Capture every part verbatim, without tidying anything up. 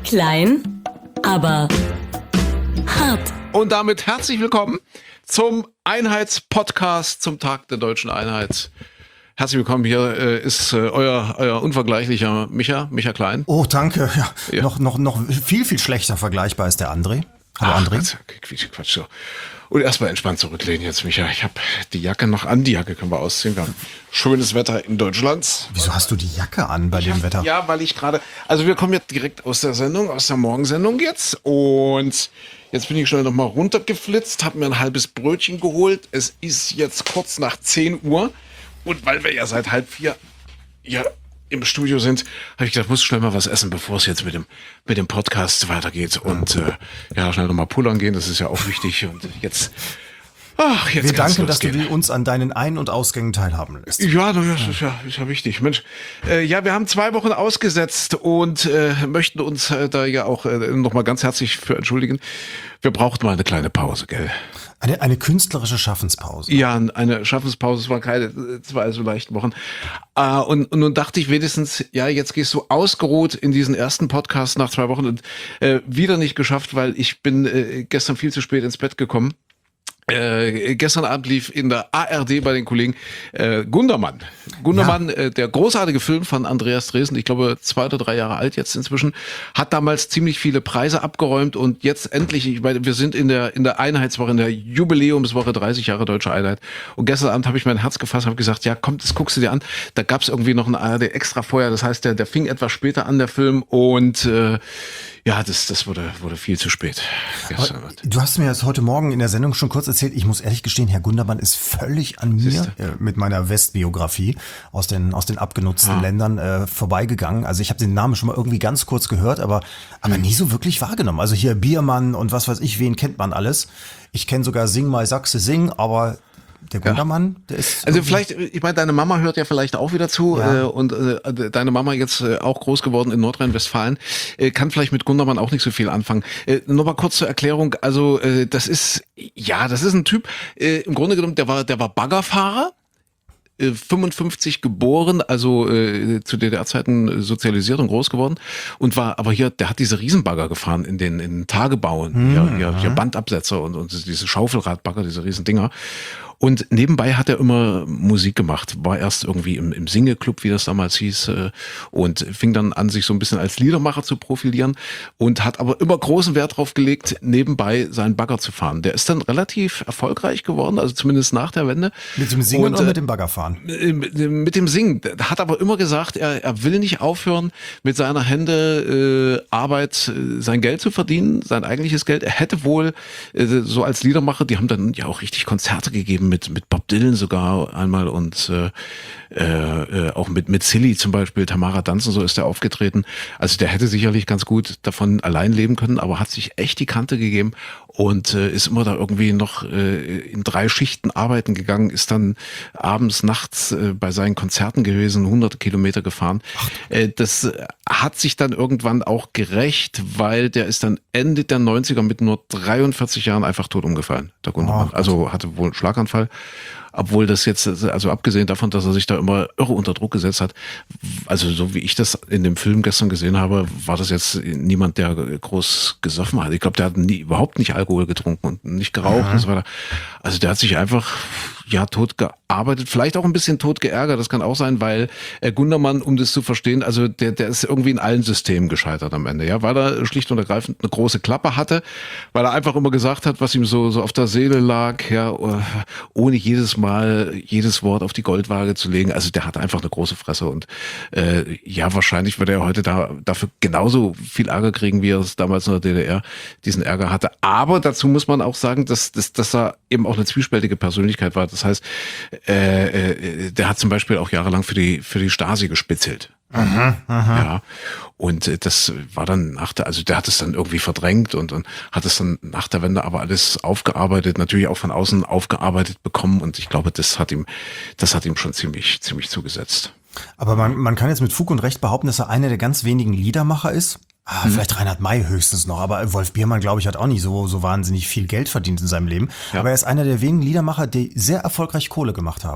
Klein, aber hart. Und damit herzlich willkommen zum Einheitspodcast zum Tag der Deutschen Einheit. Herzlich willkommen, hier äh, ist äh, euer, euer unvergleichlicher Micha, Micha Klein. Oh, danke. Ja, Ja. Noch, noch, noch viel, viel schlechter vergleichbar ist der André. Hallo Ach, André. Quatsch, Quatsch, Quatsch. So. Und erstmal entspannt zurücklehnen jetzt, Micha. Ich habe die Jacke noch an. Die Jacke können wir ausziehen. Wir haben schönes Wetter in Deutschland. Wieso hast du die Jacke an bei dem Wetter? Ja, weil ich gerade, also wir kommen jetzt direkt aus der Sendung, aus der Morgensendung jetzt. Und jetzt bin ich schnell nochmal runtergeflitzt, habe mir ein halbes Brötchen geholt. Es ist jetzt kurz nach zehn Uhr. Und weil wir ja seit halb vier ja im Studio sind, habe ich gedacht, muss schnell mal was essen, bevor es jetzt mit dem mit dem Podcast weitergeht. Und äh, ja, schnell nochmal pullern gehen, das ist ja auch wichtig. Und jetzt, ach, jetzt Wir kann's danken, dass du losgehen. uns an deinen Ein- und Ausgängen teilhaben lässt. Ja, das ist ja, ist ja wichtig. Mensch, äh, ja, wir haben zwei Wochen ausgesetzt und äh, möchten uns äh, da ja auch äh, nochmal ganz herzlich für entschuldigen. Wir brauchten mal eine kleine Pause, gell? Eine, eine künstlerische Schaffenspause. Ja, eine Schaffenspause, es waren keine äh, zwei so leichten Wochen. Äh, und, und nun dachte ich wenigstens, ja, jetzt gehst du ausgeruht in diesen ersten Podcast nach zwei Wochen und äh, wieder nicht geschafft, weil ich bin äh, gestern viel zu spät ins Bett gekommen. Äh, gestern Abend lief in der A R D bei den Kollegen äh, Gundermann. Gundermann, Ja. äh, der großartige Film von Andreas Dresen, ich glaube zwei oder drei Jahre alt jetzt inzwischen, hat damals ziemlich viele Preise abgeräumt und jetzt endlich, ich meine, wir sind in der in der Einheitswoche, in der Jubiläumswoche dreißig Jahre Deutsche Einheit und gestern Abend habe ich mein Herz gefasst, habe gesagt, ja komm, das guckst du dir an. Da gab es irgendwie noch ein A R D extra vorher, das heißt, der, der fing etwas später an, der Film und äh, ja, das, das wurde, wurde viel zu spät gestern Abend. Du hast mir das heute Morgen in der Sendung schon kurz erzählt. Ich muss ehrlich gestehen, Herr Gundermann ist völlig an mir Siehste. äh, mit meiner Westbiografie aus den, aus den abgenutzten Ah. Ländern äh, vorbeigegangen. Also ich habe den Namen schon mal irgendwie ganz kurz gehört, aber, aber nie so wirklich wahrgenommen. Also hier Biermann und was weiß ich, wen kennt man alles. Ich kenne sogar Sing mal Sachse Sing, aber der Gundermann, der ist... Also irgendwie- vielleicht, ich meine, deine Mama hört ja vielleicht auch wieder zu Ja. äh, und äh, deine Mama jetzt äh, auch groß geworden in Nordrhein-Westfalen, äh, kann vielleicht mit Gundermann auch nicht so viel anfangen. Äh, nur mal kurz zur Erklärung, also äh, das ist, ja, das ist ein Typ, äh, im Grunde genommen, der war, der war Baggerfahrer, äh, fünfundfünfzig geboren, also äh, zu D D R-Zeiten sozialisiert und groß geworden und war aber hier, der hat diese Riesenbagger gefahren in den, in den Tagebauen, hier, hier, hier Bandabsetzer und, und diese Schaufelradbagger, diese Riesendinger. Und nebenbei hat er immer Musik gemacht, war erst irgendwie im, im Single-Club, wie das damals hieß, äh, und fing dann an, sich so ein bisschen als Liedermacher zu profilieren und hat aber immer großen Wert drauf gelegt, nebenbei seinen Bagger zu fahren. Der ist dann relativ erfolgreich geworden, also zumindest nach der Wende. mit dem Singen Und, oder äh, mit dem Baggerfahren? äh, Mit mit dem Singen. Der hat aber immer gesagt, er, er will nicht aufhören, mit seiner Hände äh, Arbeit äh, sein Geld zu verdienen, sein eigentliches Geld. Er hätte wohl äh, so als Liedermacher, die haben dann ja auch richtig Konzerte gegeben, mit mit Bob Dylan sogar einmal und äh, äh, auch mit mit Silly zum Beispiel, Tamara Danz, so ist er aufgetreten. Also der hätte sicherlich ganz gut davon allein leben können, aber hat sich echt die Kante gegeben und äh, ist immer da irgendwie noch äh, in drei Schichten arbeiten gegangen, ist dann abends, nachts äh, bei seinen Konzerten gewesen, hunderte Kilometer gefahren. Äh, das äh, hat sich dann irgendwann auch gerecht, weil der ist dann Ende der neunziger mit nur dreiundvierzig Jahren einfach tot umgefallen, der Gundermann. Ach, Also hatte wohl einen Schlaganfall. Obwohl das jetzt, also abgesehen davon, dass er sich da immer irre unter Druck gesetzt hat, also so wie ich das in dem Film gestern gesehen habe, war das jetzt niemand, der groß gesoffen hat. Ich glaube, der hat nie, überhaupt nicht Alkohol getrunken und nicht geraucht Aha. und so weiter. Also der hat sich einfach, ja, tot gearbeitet, vielleicht auch ein bisschen tot geärgert, das kann auch sein, weil äh, Gundermann, um das zu verstehen, also der, der ist irgendwie in allen Systemen gescheitert am Ende, ja, weil er schlicht und ergreifend eine große Klappe hatte, weil er einfach immer gesagt hat, was ihm so, so auf der Seele lag, ja, ohne jedes Mal jedes Wort auf die Goldwaage zu legen. Also der hatte einfach eine große Fresse und äh, ja, wahrscheinlich würde er heute da dafür genauso viel Ärger kriegen, wie er es damals in der D D R diesen Ärger hatte. Aber dazu muss man auch sagen, dass, dass, dass er eben auch eine zwiespältige Persönlichkeit war. Das heißt, äh, äh, der hat zum Beispiel auch jahrelang für die für die Stasi gespitzelt. Aha, aha. Ja, und äh, das war dann nach der, also der hat es dann irgendwie verdrängt und, und hat es dann nach der Wende aber alles aufgearbeitet, natürlich auch von außen aufgearbeitet bekommen und ich glaube, das hat ihm, das hat ihm schon ziemlich, ziemlich zugesetzt. Aber man, man kann jetzt mit Fug und Recht behaupten, dass er einer der ganz wenigen Liedermacher ist. Ah, Mhm. Vielleicht Reinhard May höchstens noch, aber Wolf Biermann, glaube ich, hat auch nicht so, so wahnsinnig viel Geld verdient in seinem Leben. Ja. Aber er ist einer der wenigen Liedermacher, die sehr erfolgreich Kohle gemacht haben.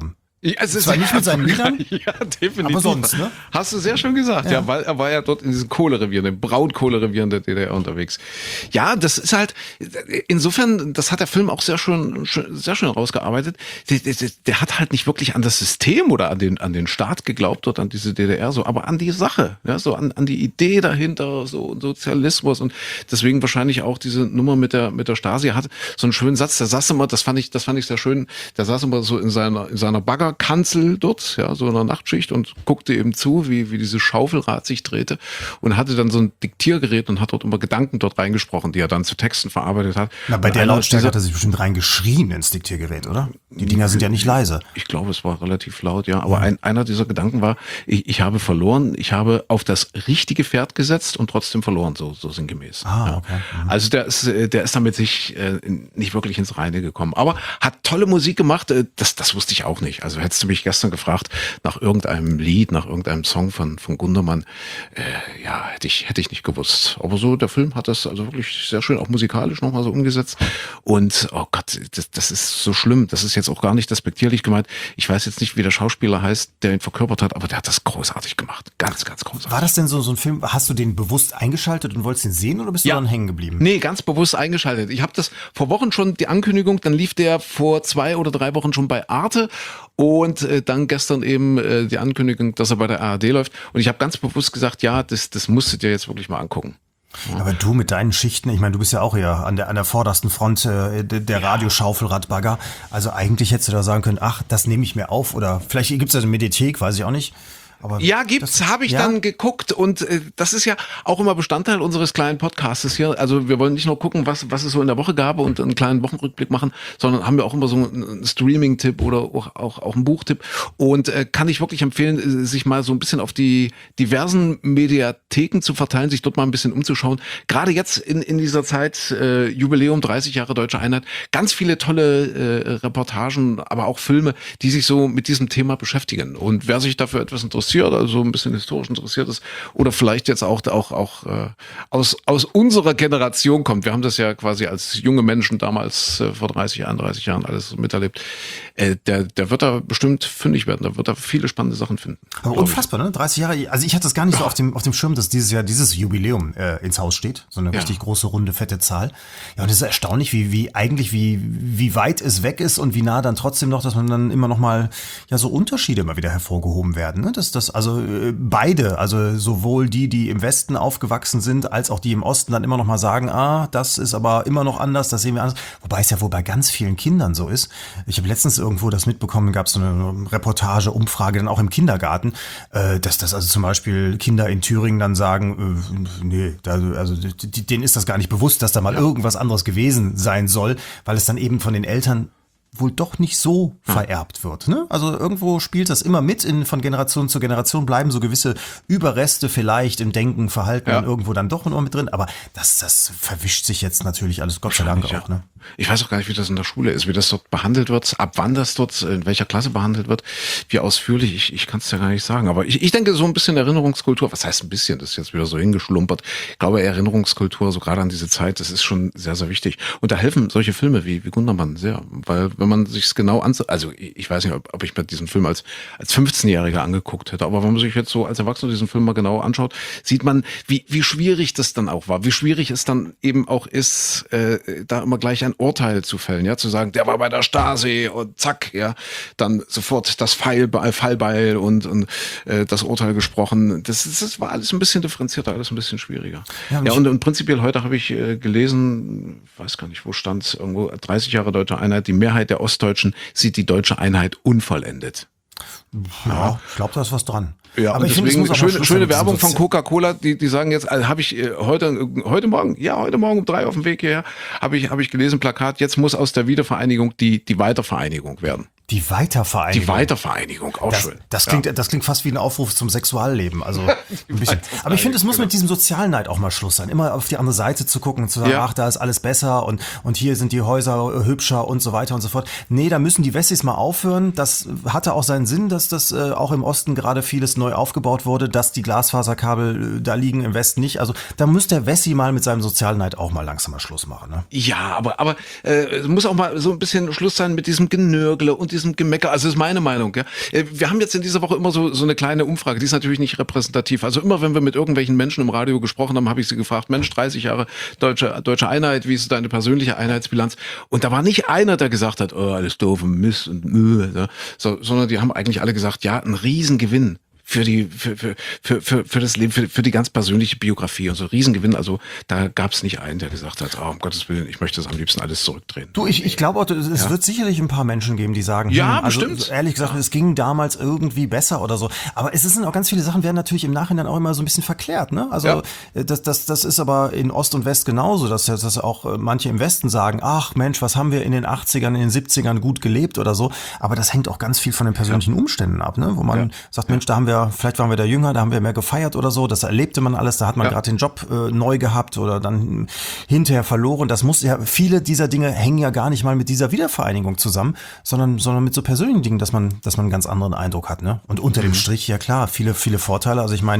Ja, es ist Zwar nicht mit seinen Liedern, ja, definitiv. aber sonst, ne? Hast du sehr schön gesagt, ja. Ja. weil er war ja dort in diesem Kohlerevier, dem Braunkohlerevier in der D D R unterwegs. Ja, das ist halt, insofern, das hat der Film auch sehr schön, sehr schön rausgearbeitet. Der, der, der hat halt nicht wirklich an das System oder an den, an den Staat geglaubt, dort an diese D D R, so, aber an die Sache, ja, so an, an die Idee dahinter, so Sozialismus und deswegen wahrscheinlich auch diese Nummer mit der, mit der Stasi. Er hat so einen schönen Satz, der saß immer, das fand ich, das fand ich sehr schön, der saß immer so in seiner, in seiner Bagger Kanzel dort, ja, so in der Nachtschicht und guckte eben zu, wie, wie dieses Schaufelrad sich drehte und hatte dann so ein Diktiergerät und hat dort immer Gedanken dort reingesprochen, die er dann zu Texten verarbeitet hat. Na, bei und der einer Lautstärke dieser- hat er sich bestimmt reingeschrien ins Diktiergerät, oder? Die Dinger sind ja nicht leise. Ich glaube, es war relativ laut, ja. Aber ein, einer dieser Gedanken war, ich, ich habe verloren, ich habe auf das richtige Pferd gesetzt und trotzdem verloren, so, so sinngemäß. Ah, ja. okay. Mhm. Also der ist, äh, der ist damit sich äh, nicht wirklich ins Reine gekommen. Aber hat tolle Musik gemacht, äh, das, das wusste ich auch nicht. Also hättest du mich gestern gefragt, nach irgendeinem Lied, nach irgendeinem Song von, von Gundermann, äh, ja, hätte ich, hätte ich nicht gewusst. Aber so, der Film hat das also wirklich sehr schön, auch musikalisch nochmal so umgesetzt. Und, oh Gott, das, das ist so schlimm. Das ist jetzt auch gar nicht despektierlich gemeint. Ich weiß jetzt nicht, wie der Schauspieler heißt, der ihn verkörpert hat, aber der hat das großartig gemacht. Ganz, ganz großartig. War das denn so, so ein Film, hast du den bewusst eingeschaltet und wolltest ihn sehen oder bist Ja. du dann hängen geblieben? Nee, ganz bewusst eingeschaltet. Ich habe das vor Wochen schon, die Ankündigung, dann lief der vor zwei oder drei Wochen schon bei Arte und äh, dann gestern eben äh, die Ankündigung, dass er bei der A R D läuft. Und ich habe ganz bewusst gesagt, ja, das, das musst du dir jetzt wirklich mal angucken. Aber du mit deinen Schichten, ich meine, du bist ja auch eher an der, an der vordersten Front äh, der, der Radioschaufelradbagger. Also eigentlich hättest du da sagen können, ach, das nehme ich mir auf. Oder vielleicht gibt es ja eine Mediathek, weiß ich auch nicht. Aber Ja, gibt's, habe ich ja? dann geguckt und äh, das ist ja auch immer Bestandteil unseres kleinen Podcastes hier. Also wir wollen nicht nur gucken, was was es so in der Woche gab und einen kleinen Wochenrückblick machen, sondern haben wir auch immer so einen Streaming-Tipp oder auch, auch, auch einen Buchtipp und äh, kann ich wirklich empfehlen, äh, sich mal so ein bisschen auf die diversen Mediatheken zu verteilen, sich dort mal ein bisschen umzuschauen. Gerade jetzt in, in dieser Zeit, äh, Jubiläum dreißig Jahre Deutsche Einheit, ganz viele tolle äh, Reportagen, aber auch Filme, die sich so mit diesem Thema beschäftigen. Und wer sich dafür etwas interessiert, also ein bisschen historisch interessiert ist oder vielleicht jetzt auch auch auch äh, aus aus unserer Generation kommt. Wir haben das ja quasi als junge Menschen damals äh, vor dreißig, einunddreißig Jahren alles so miterlebt. Äh, der der wird da bestimmt fündig werden. Da wird er viele spannende Sachen finden. Aber glaub unfassbar, ne? dreißig Jahre. Also ich hatte das gar nicht so auf dem, auf dem Schirm, dass dieses Jahr dieses Jubiläum äh, ins Haus steht. So eine Ja. richtig groche, runde, fette Zahl. Ja, und es ist erstaunlich, wie, wie eigentlich, wie, wie weit es weg ist und wie nah dann trotzdem noch, dass man dann immer noch mal, ja, so Unterschiede immer wieder hervorgehoben werden. Ne? Dass das, also äh, beide, also sowohl die, die im Westen aufgewachsen sind, als auch die im Osten dann immer noch mal sagen, ah, das ist aber immer noch anders, das sehen wir anders. Wobei es ja wohl bei ganz vielen Kindern so ist. Ich habe letztens irgendwo das mitbekommen, gab es so eine Reportage, Umfrage, dann auch im Kindergarten, äh, dass das also zum Beispiel Kinder in Thüringen dann sagen, äh, nee, da, also die, denen ist das gar nicht bewusst, dass da mal irgendwas anderes gewesen sein soll, weil es dann eben von den Eltern wohl doch nicht so vererbt wird. Ne? Also irgendwo spielt das immer mit, in, von Generation zu Generation bleiben so gewisse Überreste vielleicht im Denken, Verhalten Ja. irgendwo dann doch noch mit drin, aber das, das verwischt sich jetzt natürlich alles, Gott sei Dank Ja. auch. Ne? Ich weiß auch gar nicht, wie das in der Schule ist, wie das dort behandelt wird, ab wann das dort, in welcher Klasse behandelt wird, wie ausführlich, ich, ich kann es ja gar nicht sagen. Aber ich, ich denke, so ein bisschen Erinnerungskultur, was heißt ein bisschen, das ist jetzt wieder so hingeschlumpert. Ich glaube, Erinnerungskultur, so gerade an diese Zeit, das ist schon sehr, sehr wichtig. Und da helfen solche Filme wie, wie Gundermann sehr, weil wenn man sich es genau ansieht, also ich weiß nicht, ob, ob ich mir diesen Film als, als fünfzehnjähriger angeguckt hätte, aber wenn man sich jetzt so als Erwachsener diesen Film mal genau anschaut, sieht man, wie, wie schwierig das dann auch war, wie schwierig es dann eben auch ist, äh, da immer gleich ein Urteil zu fällen, ja, zu sagen, der war bei der Stasi und zack, ja, dann sofort das Pfeilbeil, Fallbeil und, und äh, das Urteil gesprochen. Das, ist, das war alles ein bisschen differenzierter, alles ein bisschen schwieriger. Ja, Ja, und und, und prinzipiell heute habe ich äh, gelesen, weiß gar nicht, wo stand irgendwo dreißig Jahre Deutsche Einheit, die Mehrheit der Ostdeutschen sieht die deutsche Einheit unvollendet. Ja, ich glaube, da ist was dran. Ja, aber und ich finde, es deswegen muss auch mal schöne, Schluss schöne sein mit diesem Werbung von Sozi- Coca-Cola, die, die sagen jetzt, also habe ich äh, heute, heute Morgen, ja, heute Morgen um drei auf dem Weg hierher, habe ich, habe ich gelesen, Plakat, jetzt muss aus der Wiedervereinigung die, die Weitervereinigung werden. Die Weitervereinigung. Die Weitervereinigung, auch Das, schön. das, Ja. klingt, das klingt fast wie ein Aufruf zum Sexualleben. Also ein bisschen. Aber ich finde, es muss mit diesem Sozialneid auch mal Schluss sein. Immer auf die andere Seite zu gucken und zu sagen, Ja. ach, da ist alles besser und, und hier sind die Häuser hübscher und so weiter und so fort. Nee, da müssen die Wessis mal aufhören. Das hatte auch seinen Sinn, dass das äh, auch im Osten gerade vieles neu aufgebaut wurde, dass die Glasfaserkabel äh, da liegen, im Westen nicht. Also da muss der Wessi mal mit seinem Sozialneid auch mal langsam mal Schluss machen. Ne? Ja, aber, aber äh, es muss auch mal so ein bisschen Schluss sein mit diesem Genörgle und diesem Gemecker. Also das ist meine Meinung. Ja. Wir haben jetzt in dieser Woche immer so, so eine kleine Umfrage, die ist natürlich nicht repräsentativ. Also immer, wenn wir mit irgendwelchen Menschen im Radio gesprochen haben, habe ich sie gefragt, Mensch, dreißig Jahre deutsche, deutsche Einheit, wie ist deine persönliche Einheitsbilanz? Und da war nicht einer, der gesagt hat, oh, alles doof und Mist und Mühe, ja. So, sondern die haben eigentlich alle gesagt, ja, ein Riesengewinn. Für die, für, für, für, für, für das Leben, für, für die ganz persönliche Biografie und so Riesengewinn. Also da gab es nicht einen, der gesagt hat, oh, um Gottes Willen, ich möchte das am liebsten alles zurückdrehen. Du, ich, ich glaube, es Ja. wird sicherlich ein paar Menschen geben, die sagen, Ja, hm, also bestimmt. ehrlich gesagt, es ging damals irgendwie besser oder so. Aber es sind auch ganz viele Sachen, werden natürlich im Nachhinein auch immer so ein bisschen verklärt, ne? Also Ja. das, das, das ist aber in Ost und West genauso, dass, dass auch manche im Westen sagen, ach Mensch, was haben wir in den achtzigern, in den siebzigern gut gelebt oder so. Aber das hängt auch ganz viel von den persönlichen Umständen ab, ne? Wo man Ja. sagt, Mensch, da haben wir, vielleicht waren wir da jünger, da haben wir mehr gefeiert oder so, das erlebte man alles, da hat man Ja. gerade den Job äh, neu gehabt oder dann hinterher verloren. Das muss ja, viele dieser Dinge hängen ja gar nicht mal mit dieser Wiedervereinigung zusammen, sondern, sondern mit so persönlichen Dingen, dass man, dass man einen ganz anderen Eindruck hat, ne? Und unter dem Strich, ja klar, viele, viele Vorteile. Also ich meine,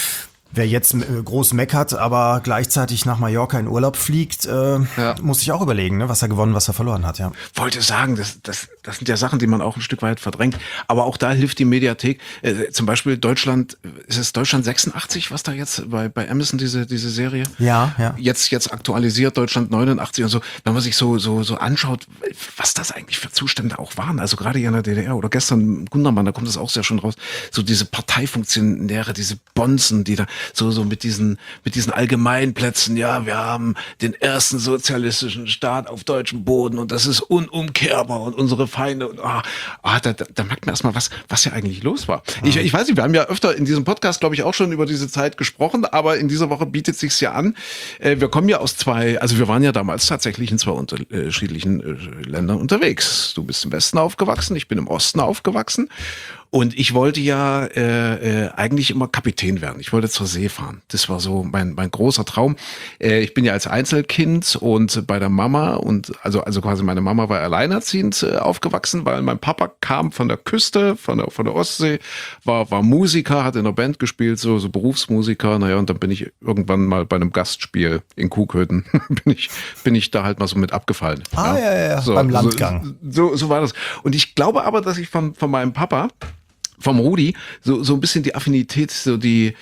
wer jetzt äh, groß meckert, aber gleichzeitig nach Mallorca in Urlaub fliegt, äh, Ja. muss sich auch überlegen, ne, was er gewonnen, was er verloren hat, ja. Wollte sagen, das, das, das sind ja Sachen, die man auch ein Stück weit verdrängt. Aber auch da hilft die Mediathek. Äh, zum Beispiel Deutschland, ist es Deutschland sechsundachtzig, was da jetzt bei, bei Amazon diese, diese Serie? Ja, ja. Jetzt, jetzt aktualisiert Deutschland neunundachtzig und so. Wenn man sich so, so, so anschaut, was das eigentlich für Zustände auch waren. Also gerade hier in der D D R oder gestern Gundermann, da kommt es auch sehr schön raus. So diese Parteifunktionäre, diese Bonzen, die da so, so mit diesen, mit diesen Allgemeinplätzen, ja, wir haben den ersten sozialistischen Staat auf deutschem Boden und das ist unumkehrbar und unsere Feinde und ah, ah da, da, da merkt man erstmal, was, was ja eigentlich los war. Ich, ich weiß nicht, wir haben ja öfter in diesem Podcast, glaube ich, auch schon über diese Zeit gesprochen, aber in dieser Woche bietet sich's ja an. Äh, wir kommen ja aus zwei, also wir waren ja damals tatsächlich in zwei unterschiedlichen äh, Ländern unterwegs. Du bist im Westen aufgewachsen, ich bin im Osten aufgewachsen. Und ich wollte ja äh, äh, eigentlich immer Kapitän werden. Ich wollte zur See fahren. Das war so mein mein großer Traum. Äh, ich bin ja als Einzelkind und bei der Mama und also also quasi meine Mama war alleinerziehend äh, aufgewachsen, weil mein Papa kam von der Küste, von der von der Ostsee, war war Musiker, hat in der Band gespielt, so so Berufsmusiker. Naja, und dann bin ich irgendwann mal bei einem Gastspiel in Kuhköthen bin ich bin ich da halt mal so mit abgefallen. Ah, ja, ja, ja, beim Landgang. So, so so war das. Und ich glaube aber, dass ich von von meinem Papa vom Rudi, so so ein bisschen die Affinität, so die,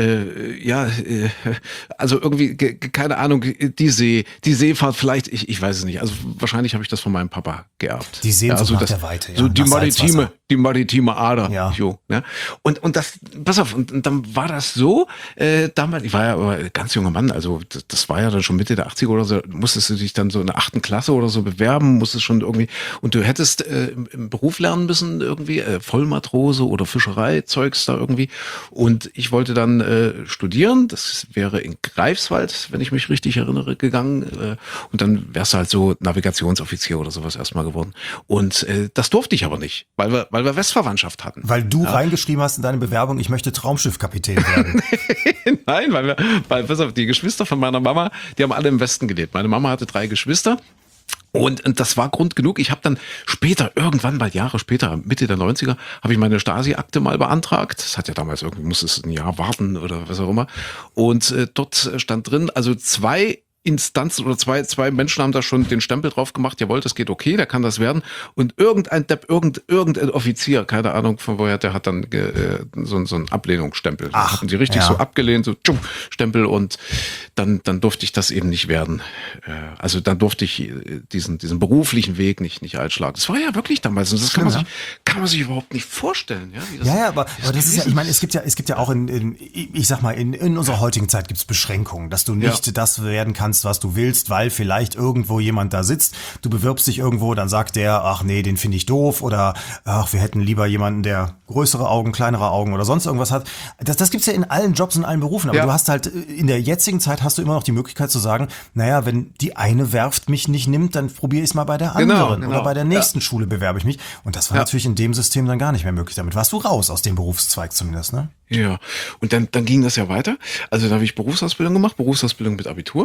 äh, ja, äh, also irgendwie, ge- ge- keine Ahnung, die See, die Seefahrt vielleicht, ich, ich weiß es nicht, also wahrscheinlich habe ich das von meinem Papa geerbt. Die Sehnsucht ja, also nach das, der Weite, ja, so die nach maritime, Salzwasser. die maritime Ader, Ja. jo, ne? Und, und das, pass auf, und, und dann war das so, äh, damals, ich war ja aber ein ganz junger Mann, also das, das war ja dann schon Mitte der achtziger oder so, musstest du dich dann so in der achten Klasse oder so bewerben, musstest schon irgendwie, und du hättest äh, im, im Beruf lernen müssen, irgendwie, äh, Vollmatrose oder Fischerei, Zeugs da irgendwie. Und ich wollte dann äh, studieren. Das wäre in Greifswald, wenn ich mich richtig erinnere, gegangen. Äh, und dann wärst du halt so Navigationsoffizier oder sowas erstmal geworden. Und äh, das durfte ich aber nicht, weil wir, weil wir Westverwandtschaft hatten. Weil du reingeschrieben hast in deine Bewerbung, ich möchte Traumschiffkapitän werden. Nein, weil wir, weil, pass auf, die Geschwister von meiner Mama, die haben alle im Westen gelebt. Meine Mama hatte drei Geschwister. Und, und das war Grund genug. Ich habe dann später, irgendwann mal Jahre später, Mitte der neunziger, habe ich meine Stasi-Akte mal beantragt. Das hat ja damals irgendwie, musste es ein Jahr warten oder was auch immer. Und äh, dort stand drin, also zwei Instanzen oder zwei, zwei Menschen haben da schon den Stempel drauf gemacht, jawohl, das geht okay, der kann das werden. Und irgendein Depp, irgend, irgendein Offizier, keine Ahnung von woher, der hat dann ge, äh, so, so einen Ablehnungsstempel. Ach, hatten die richtig ja. so abgelehnt, so tschum, Stempel und dann, dann durfte ich das eben nicht werden. Äh, also dann durfte ich äh, diesen, diesen beruflichen Weg nicht, nicht einschlagen. Das war ja wirklich damals, und das kann man, Schlimm, sich, kann man sich überhaupt nicht vorstellen. Ja, wie das, Ja, ja, aber, wie aber das ist ja, gewesen ich meine, es gibt ja, es gibt ja auch in, in ich sag mal, in, in unserer heutigen Zeit gibt es Beschränkungen, dass du nicht Ja. das werden kannst, was du willst, weil vielleicht irgendwo jemand da sitzt, du bewirbst dich irgendwo, dann sagt der, ach nee, den finde ich doof oder ach, wir hätten lieber jemanden, der größere Augen, kleinere Augen oder sonst irgendwas hat. Das, das gibt's ja in allen Jobs, in allen Berufen, aber Ja. du hast halt, in der jetzigen Zeit hast du immer noch die Möglichkeit zu sagen, naja, wenn die eine Werft mich nicht nimmt, dann probiere ich es mal bei der Genau, anderen genau. oder bei der nächsten Schule bewerbe ich mich. Und das war Ja. natürlich in dem System dann gar nicht mehr möglich. Damit warst du raus aus dem Berufszweig zumindest, ne? Ja, und dann, dann ging das ja weiter. Also da habe ich Berufsausbildung gemacht, Berufsausbildung mit Abitur, was,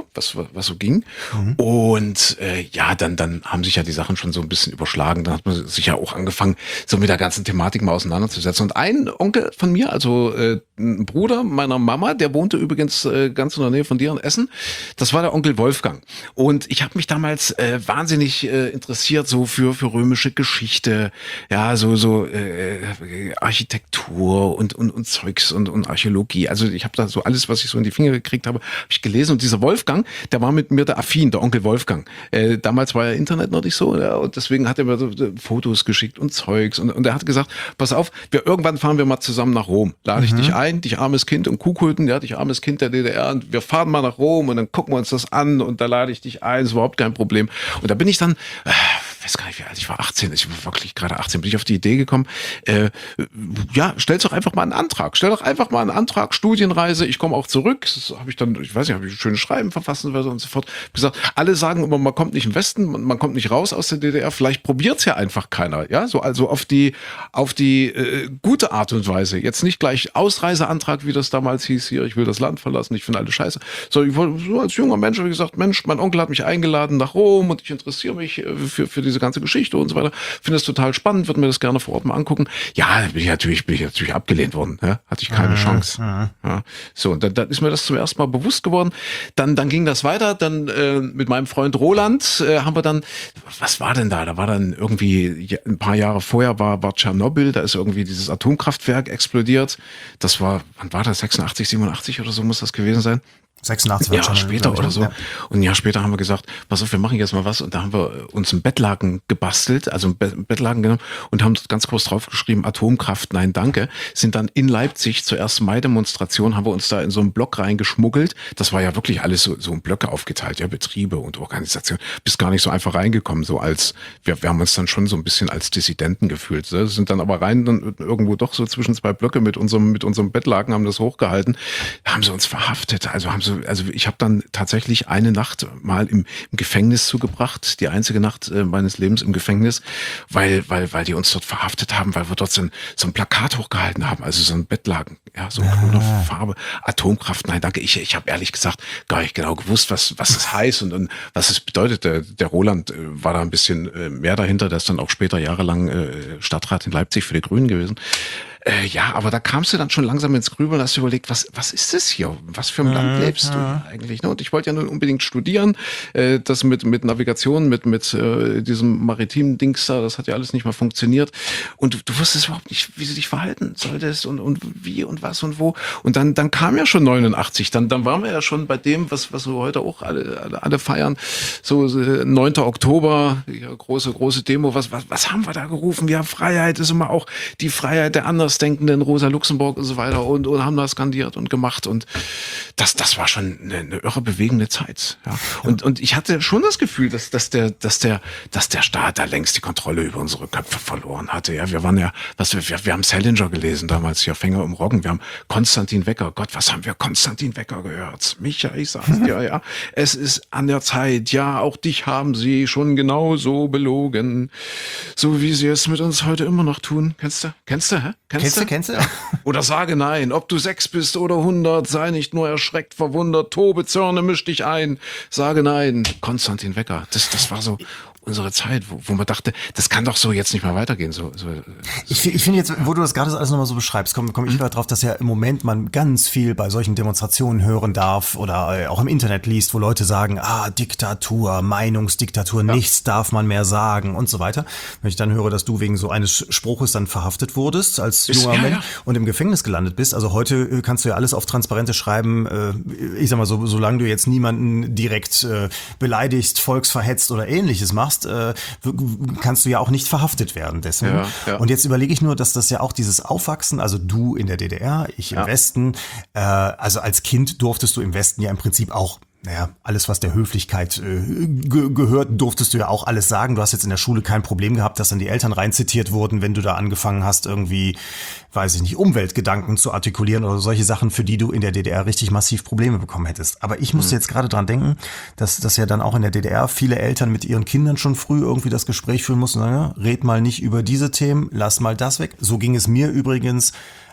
was, was so ging. Mhm. Und äh, ja, dann, dann haben sich ja die Sachen schon so ein bisschen überschlagen. Dann hat man sich ja auch angefangen, so mit der ganzen Thematik mal auseinanderzusetzen. Und ein Onkel von mir, also äh, ein Bruder meiner Mama, der wohnte übrigens äh, ganz in der Nähe von dir in Essen, das war der Onkel Wolfgang. Und ich habe mich damals äh, wahnsinnig äh, interessiert so für für römische Geschichte, ja, so so äh, Architektur und und und Zeugs und und Archäologie. Also ich habe da so alles, was ich so in die Finger gekriegt habe, habe ich gelesen. Und dieser Wolfgang, der war mit mir der affin, der Onkel Wolfgang. Äh, damals war ja Internet noch nicht so, ja, und deswegen hat er mir so Fotos geschickt und Zeugs. Und, und er hat gesagt, pass auf, wir irgendwann fahren wir mal zusammen nach Rom. Lade ich mhm. dich ein, dich armes Kind und Kuhkulten, ja, dich armes Kind der D D R. Und wir fahren mal nach Rom und dann gucken wir uns das an und da lade ich dich ein, ist überhaupt kein Problem. Und da bin ich dann, äh, weiß gar nicht, wie alt ich war, achtzehn, ich war wirklich gerade achtzehn, bin ich auf die Idee gekommen, äh, ja, stell doch einfach mal einen Antrag, stell doch einfach mal einen Antrag, Studienreise, ich komme auch zurück, das habe ich dann, ich weiß nicht, habe ich ein schönes Schreiben verfasst und so fort, gesagt, alle sagen immer, man kommt nicht im Westen, man, man kommt nicht raus aus der D D R, vielleicht probiert's ja einfach keiner, ja, so, also auf die, auf die äh, gute Art und Weise, jetzt nicht gleich Ausreiseantrag, wie das damals hieß, hier, ich will das Land verlassen, ich finde alles scheiße, so, ich wollte, so als junger Mensch habe ich gesagt, Mensch, mein Onkel hat mich eingeladen nach Rom und ich interessiere mich äh, für, für diese ganze Geschichte und so weiter, finde das total spannend, würde mir das gerne vor Ort mal angucken. Ja, bin ich natürlich, bin ich natürlich abgelehnt worden, ja? Hatte ich keine Chance. Ja. So, und dann, dann ist mir das zum ersten Mal bewusst geworden. Dann, dann ging das weiter. Dann äh, mit meinem Freund Roland äh, haben wir dann, was war denn da? Da war dann irgendwie ein paar Jahre vorher war, war Tschernobyl. Da ist irgendwie dieses Atomkraftwerk explodiert. Das war, wann war das? sechsundachtzig, siebenundachtzig oder so muss das gewesen sein. sechsundachtzig Ja, Jahre später oder so. Ja. Und ein Jahr später haben wir gesagt, pass auf, wir machen jetzt mal was. Und da haben wir uns einen Bettlaken gebastelt, also einen Be- Bettlaken genommen und haben ganz groß draufgeschrieben, Atomkraft, nein, danke. Sind dann in Leipzig zur ersten Mai-Demonstration, haben wir uns da in so einen Block reingeschmuggelt. Das war ja wirklich alles so, so in Blöcke aufgeteilt, ja, Betriebe und Organisationen. Bist gar nicht so einfach reingekommen, so als, wir, wir haben uns dann schon so ein bisschen als Dissidenten gefühlt. So. Sind dann aber rein, dann irgendwo doch so zwischen zwei Blöcke mit unserem, mit unserem Bettlaken, haben das hochgehalten, haben sie uns verhaftet, also haben sie Also ich habe dann tatsächlich eine Nacht mal im, im Gefängnis zugebracht, die einzige Nacht äh, meines Lebens im Gefängnis, weil weil weil die uns dort verhaftet haben, weil wir dort so ein, so ein Plakat hochgehalten haben, also so ein Bettlaken, ja, so in grüner Farbe, Atomkraft, nein, danke, ich ich habe ehrlich gesagt gar nicht genau gewusst, was was es heißt und, und was es bedeutet. Der, der Roland äh, war da ein bisschen äh, mehr dahinter, der ist dann auch später jahrelang äh, Stadtrat in Leipzig für die Grünen gewesen. Äh, ja, aber da kamst du dann schon langsam ins Grübeln und hast überlegt, was was ist das hier? Was für ein Land lebst du eigentlich? Ne? Und ich wollte ja nun unbedingt studieren, äh, das mit mit Navigation, mit mit äh, diesem maritimen Dings da, das hat ja alles nicht mal funktioniert. Und du, du wusstest überhaupt nicht, wie du dich verhalten solltest und und wie und was und wo. Und dann dann kam ja schon neunundachtzig, dann dann waren wir ja schon bei dem, was was wir heute auch alle alle, alle feiern, so äh, neunter Oktober, ja, große große Demo. Was was was haben wir da gerufen? Ja, Freiheit ist immer auch die Freiheit der anderen. Denkenden Rosa Luxemburg und so weiter und, und haben da skandiert und gemacht und das das war schon eine, eine irre bewegende Zeit, ja. Und und ich hatte schon das Gefühl, dass dass der dass der dass der Staat da längst die Kontrolle über unsere Köpfe verloren hatte, ja. Wir waren ja, was wir wir, wir haben Salinger gelesen damals, hier Fänger im Roggen, wir haben Konstantin Wecker, Gott, was haben wir Konstantin Wecker gehört? Micha, ich sag's dir, ja, es ist an der Zeit, ja, auch dich haben sie schon genauso belogen, so wie sie es mit uns heute immer noch tun. Kennst du? Kennst du, hä? Kennst, kennst du? Kennst du? Oder sage nein, ob du sechs bist oder hundert, sei nicht nur erschreckt, verwundert, tobe, zürne, misch dich ein. Sage nein. Konstantin Wecker, das, das war so unsere Zeit, wo, wo man dachte, das kann doch so jetzt nicht mehr weitergehen. So, so, ich ich finde jetzt, wo du das gerade alles nochmal so beschreibst, komme komm ich wieder drauf, dass ja im Moment man ganz viel bei solchen Demonstrationen hören darf oder auch im Internet liest, wo Leute sagen, ah, Diktatur, Meinungsdiktatur, ja. Nichts darf man mehr sagen und so weiter. Wenn ich dann höre, dass du wegen so eines Spruches dann verhaftet wurdest als Ist, junger ja, Mensch ja. und im Gefängnis gelandet bist, also heute kannst du ja alles auf Transparente schreiben, ich sag mal so, solange du jetzt niemanden direkt beleidigst, volksverhetzt oder ähnliches machst, kannst du ja auch nicht verhaftet werden dessen. Ja, ja. Und jetzt überlege ich nur, dass das ja auch dieses Aufwachsen, also du in der D D R, ich im ja. Westen, äh, also als Kind durftest du im Westen ja im Prinzip auch, naja, alles, was der Höflichkeit äh, ge- gehört, durftest du ja auch alles sagen. Du hast jetzt in der Schule kein Problem gehabt, dass dann die Eltern reinzitiert wurden, wenn du da angefangen hast, irgendwie, weiß ich nicht, Umweltgedanken zu artikulieren oder solche Sachen, für die du in der D D R richtig massiv Probleme bekommen hättest. Aber ich musste mhm. jetzt gerade dran denken, dass, dass ja dann auch in der D D R viele Eltern mit ihren Kindern schon früh irgendwie das Gespräch führen mussten, sagen, ja, red mal nicht über diese Themen, lass mal das weg. So ging es mir übrigens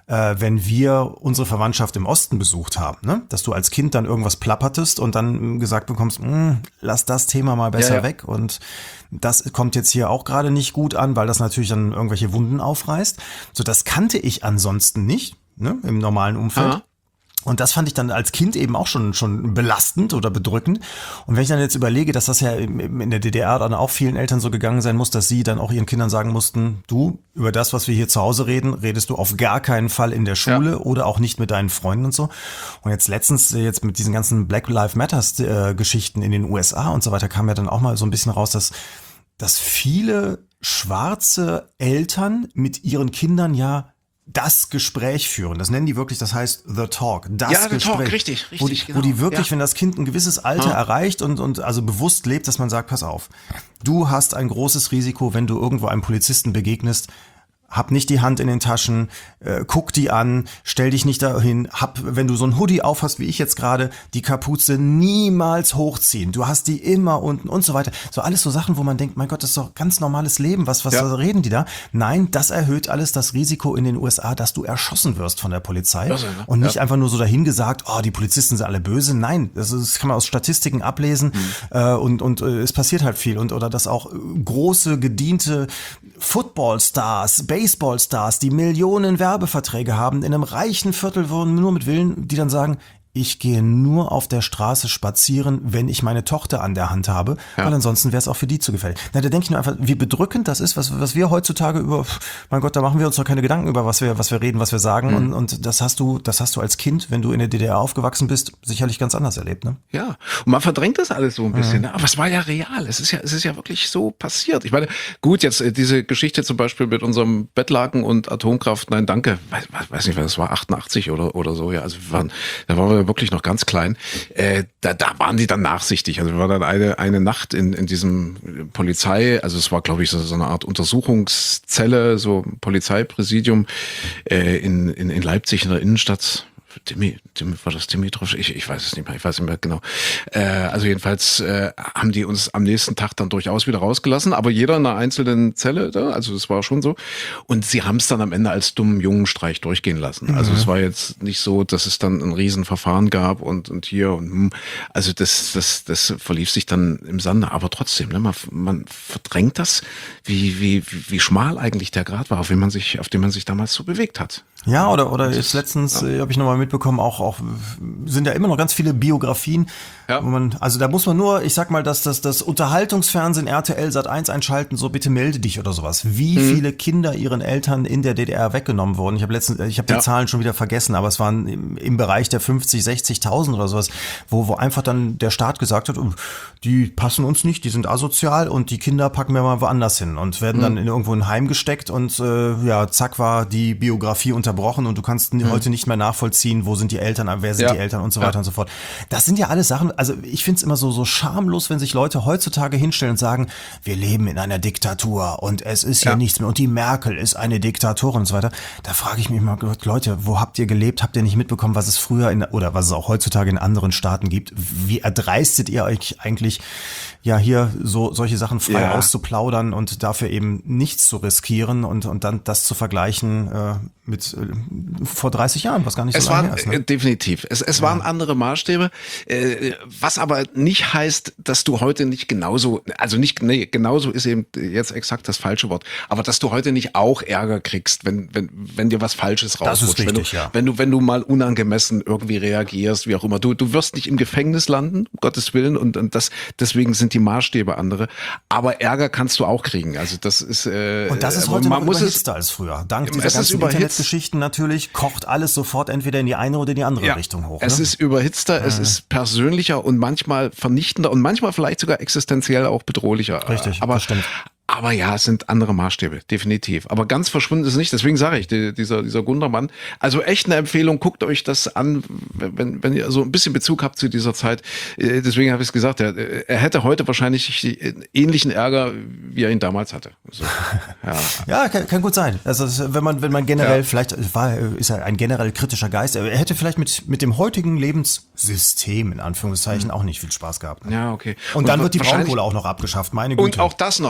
äh, wenn wir unsere Verwandtschaft im Osten besucht haben, ne? Dass du als Kind dann irgendwas plappertest und dann gesagt bekommst, lass das Thema mal besser ja, ja. weg und das kommt jetzt hier auch gerade nicht gut an, weil das natürlich dann irgendwelche Wunden aufreißt. So, das kannte ich ansonsten nicht, ne? Im normalen Umfeld. Aha. Und das fand ich dann als Kind eben auch schon schon belastend oder bedrückend. Und wenn ich dann jetzt überlege, dass das ja in der D D R dann auch vielen Eltern so gegangen sein muss, dass sie dann auch ihren Kindern sagen mussten, du, über das, was wir hier zu Hause reden, redest du auf gar keinen Fall in der Schule ja. oder auch nicht mit deinen Freunden und so. Und jetzt letztens, jetzt mit diesen ganzen Black Lives Matters äh, Geschichten in den U S A und so weiter, kam ja dann auch mal so ein bisschen raus, dass, dass viele schwarze Eltern mit ihren Kindern ja das Gespräch führen. Das nennen die wirklich, das heißt The Talk. Das ja, The Gespräch, Talk, richtig, richtig. Wo die, genau. wo die wirklich, ja. wenn das Kind ein gewisses Alter ja. erreicht und, und also bewusst lebt, dass man sagt, pass auf, du hast ein großes Risiko, wenn du irgendwo einem Polizisten begegnest, hab nicht die Hand in den Taschen, äh, guck die an, stell dich nicht dahin, hab, wenn du so ein Hoodie aufhast, wie ich jetzt gerade, die Kapuze niemals hochziehen. Du hast die immer unten und so weiter. So alles so Sachen, wo man denkt, mein Gott, das ist doch ganz normales Leben. Was, was ja. reden die da? Nein, das erhöht alles das Risiko in den U S A, dass du erschossen wirst von der Polizei. Also, ne? Und nicht ja. einfach nur so dahingesagt, oh, die Polizisten sind alle böse. Nein, das, ist, das kann man aus Statistiken ablesen mhm. äh, und, und äh, es passiert halt viel. Und oder dass auch große, gediente Footballstars, Baseballstars, die Millionen Werbeverträge haben, in einem reichen Viertel wohnen, nur mit Villen, die dann sagen, ich gehe nur auf der Straße spazieren, wenn ich meine Tochter an der Hand habe, ja. weil ansonsten wäre es auch für die zu gefährlich. Na, da denke ich nur einfach, wie bedrückend das ist, was, was wir heutzutage über, mein Gott, da machen wir uns doch keine Gedanken über, was wir, was wir reden, was wir sagen. Mhm. Und, und das hast du, das hast du als Kind, wenn du in der D D R aufgewachsen bist, sicherlich ganz anders erlebt, ne? Ja. Und man verdrängt das alles so ein bisschen, mhm. ne? Aber es war ja real. Es ist ja, es ist ja wirklich so passiert. Ich meine, gut, jetzt äh, diese Geschichte zum Beispiel mit unserem Bettlaken und Atomkraft, nein, danke. Weiß, weiß nicht, das war achtundachtzig oder, oder so, ja. Also wir waren, da waren wir wirklich noch ganz klein, äh, da, da waren die dann nachsichtig. Also wir waren dann eine, eine Nacht in, in diesem Polizei, also es war, glaube ich, so, so eine Art Untersuchungszelle, so Polizeipräsidium äh, in, in, in Leipzig in der Innenstadt. Dimi, Dimi, war das Dimitrov? Ich, ich weiß es nicht mehr, ich weiß nicht mehr genau. Äh, also jedenfalls äh, haben die uns am nächsten Tag dann durchaus wieder rausgelassen, aber jeder in einer einzelnen Zelle, da, also das war schon so. Und sie haben es dann am Ende als dummen Jungenstreich durchgehen lassen. Mhm. Also es war jetzt nicht so, dass es dann ein Riesenverfahren gab und, und hier und also das, das, das verlief sich dann im Sande, aber trotzdem, ne, man, man verdrängt das, wie, wie, wie schmal eigentlich der Grad war, auf den man sich, auf den man sich damals so bewegt hat. Ja, oder oder jetzt letztens ja. äh, habe ich nochmal mitbekommen, auch auch sind ja immer noch ganz viele Biografien, ja. wo man, also da muss man nur, ich sag mal, dass das das Unterhaltungsfernsehen R T L Sat eins einschalten, so bitte melde dich oder sowas. Wie mhm. viele Kinder ihren Eltern in der D D R weggenommen wurden. Ich habe letztens, ich habe die ja. Zahlen schon wieder vergessen, aber es waren im, im Bereich der fünfzig, sechzigtausend oder sowas, wo wo einfach dann der Staat gesagt hat, oh, die passen uns nicht, die sind asozial und die Kinder packen wir mal woanders hin und werden mhm. dann in irgendwo ein Heim gesteckt und äh, ja, zack war die Biografie unter unterbrochen und du kannst mhm. heute nicht mehr nachvollziehen, wo sind die Eltern, wer sind ja. die Eltern und so weiter ja. und so fort. Das sind ja alles Sachen, also ich finde es immer so so schamlos, wenn sich Leute heutzutage hinstellen und sagen, wir leben in einer Diktatur und es ist hier ja. nichts mehr und die Merkel ist eine Diktatorin und so weiter. Da frage ich mich mal, Leute, wo habt ihr gelebt? Habt ihr nicht mitbekommen, was es früher in, oder was es auch heutzutage in anderen Staaten gibt? Wie erdreistet ihr euch eigentlich, ja, hier so solche Sachen frei ja. auszuplaudern und dafür eben nichts zu riskieren und und dann das zu vergleichen äh, mit äh, vor dreißig Jahren, was gar nicht so es lange war, her ist. Ne? Definitiv. Es, es ja. waren andere Maßstäbe, äh, was aber nicht heißt, dass du heute nicht genauso, also nicht, nee, genauso ist eben jetzt exakt das falsche Wort, aber dass du heute nicht auch Ärger kriegst, wenn wenn wenn dir was Falsches rausrutscht. Das ist richtig, wenn du, ja. wenn du wenn du mal unangemessen irgendwie reagierst, wie auch immer. Du du wirst nicht im Gefängnis landen, um Gottes Willen, und und das deswegen sind die Maßstäbe andere. Aber Ärger kannst du auch kriegen. Also das ist äh, und das ist heute noch überhitzter als früher. Dank dieser ganzen Internetgeschichten natürlich kocht alles sofort entweder in die eine oder in die andere ja, Richtung hoch. Es ne? ist überhitzter, ja. es ist persönlicher und manchmal vernichtender und manchmal vielleicht sogar existenziell auch bedrohlicher. Richtig, aber das stimmt. Aber ja, es sind andere Maßstäbe, definitiv. Aber ganz verschwunden ist es nicht. Deswegen sage ich, die, dieser dieser Gundermann. Also echt eine Empfehlung. Guckt euch das an, wenn wenn ihr so ein bisschen Bezug habt zu dieser Zeit. Deswegen habe ich es gesagt. Er, er hätte heute wahrscheinlich ähnlichen Ärger, wie er ihn damals hatte. Also, ja, ja kann, kann gut sein. Also wenn man wenn man generell ja. vielleicht war ist er ein generell kritischer Geist. Er hätte vielleicht mit mit dem heutigen Lebenssystem in Anführungszeichen mhm. auch nicht viel Spaß gehabt. Ja, okay. Und, und dann wird die Braunkohle auch noch abgeschafft. Meine Güte. Und auch das noch, ja. ja.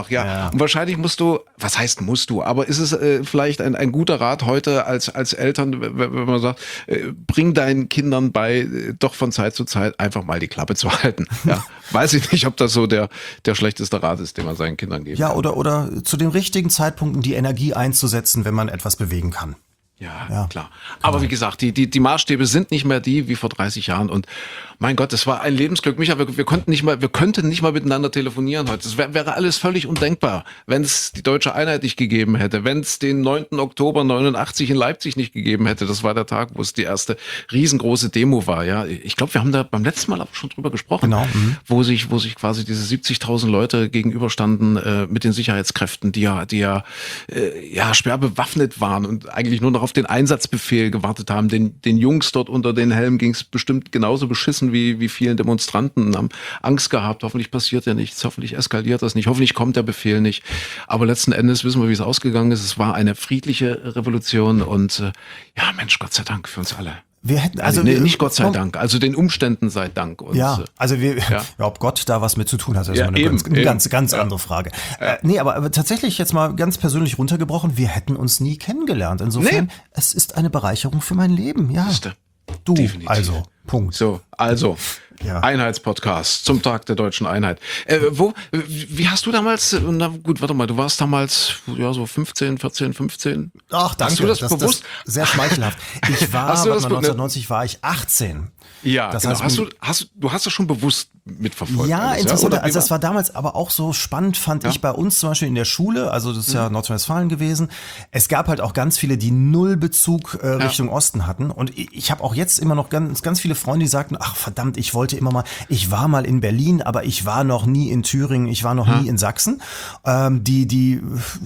Und wahrscheinlich musst du, was heißt musst du, aber ist es äh, vielleicht ein, ein guter Rat heute als, als Eltern, wenn, wenn man sagt, äh, bring deinen Kindern bei, äh, doch von Zeit zu Zeit einfach mal die Klappe zu halten. Ja, weiß ich nicht, ob das so der, der schlechteste Rat ist, den man seinen Kindern geben Ja, kann. oder, oder zu den richtigen Zeitpunkten die Energie einzusetzen, wenn man etwas bewegen kann. Ja, Ja. klar. Aber wie gesagt, die, die, die Maßstäbe sind nicht mehr die wie vor dreißig Jahren. Und mein Gott, das war ein Lebensglück. Micha, wir, wir konnten nicht mal, wir könnten nicht mal miteinander telefonieren heute. Das wär, wäre alles völlig undenkbar, wenn es die deutsche Einheit nicht gegeben hätte, wenn es den neunten Oktober neunundachtzig in Leipzig nicht gegeben hätte. Das war der Tag, wo es die erste riesengroße Demo war. Ja, ich glaube, wir haben da beim letzten Mal auch schon drüber gesprochen, Genau. Mhm. wo sich, wo sich quasi diese siebzigtausend Leute gegenüberstanden äh, mit den Sicherheitskräften, die ja, die ja, äh, ja schwer bewaffnet waren und eigentlich nur noch auf den Einsatzbefehl gewartet haben. Den, den Jungs dort unter den Helmen ging es bestimmt genauso beschissen wie, wie vielen Demonstranten, haben Angst gehabt. Hoffentlich passiert ja nichts, hoffentlich eskaliert das nicht, hoffentlich kommt der Befehl nicht. Aber letzten Endes wissen wir, wie es ausgegangen ist. Es war eine friedliche Revolution und äh, ja, Mensch, Gott sei Dank für uns alle. Wir hätten, also, Also nee, wir, nicht Gott sei Dank, also den Umständen sei Dank. Und, Ja, äh, also wir, ja. ja, ob Gott da was mit zu tun hat, das ist Ja, immer eine eben, ganz, eine eben. ganz, ganz Ja. andere Frage. Äh, nee, aber, aber tatsächlich jetzt mal ganz persönlich runtergebrochen, wir hätten uns nie kennengelernt. Insofern, Nee. es ist eine Bereicherung für mein Leben, ja. Siehste. Du, Definitiv. also, Punkt. So, also, Ja. Einheitspodcast zum Tag der deutschen Einheit. Äh, wo, wie hast du damals, na gut, warte mal, du warst damals, ja, so fünfzehn, vierzehn, fünfzehn. Ach, danke. Hast du das, bewusst? Das sehr schmeichelhaft. Ich war, Hast du das warte mal, be- neunzehnhundertneunzig war ich achtzehn. Ja, Das genau. heißt, hast man- du, hast, du hast das schon bewusst mitverfolgt. Ja, alles, interessant. Oder wie Also das war- war damals aber auch so spannend, fand Ja. ich bei uns zum Beispiel in der Schule, also das ist ja Nordrhein-Westfalen gewesen. Es gab halt auch ganz viele, die null Bezug äh, Richtung Osten hatten. Und ich, ich habe auch jetzt immer noch ganz, ganz viele Freunde, die sagten, ach verdammt, ich wollte immer mal, ich war mal in Berlin, aber ich war noch nie in Thüringen, ich war noch Ja. nie in Sachsen. Ähm, die, die,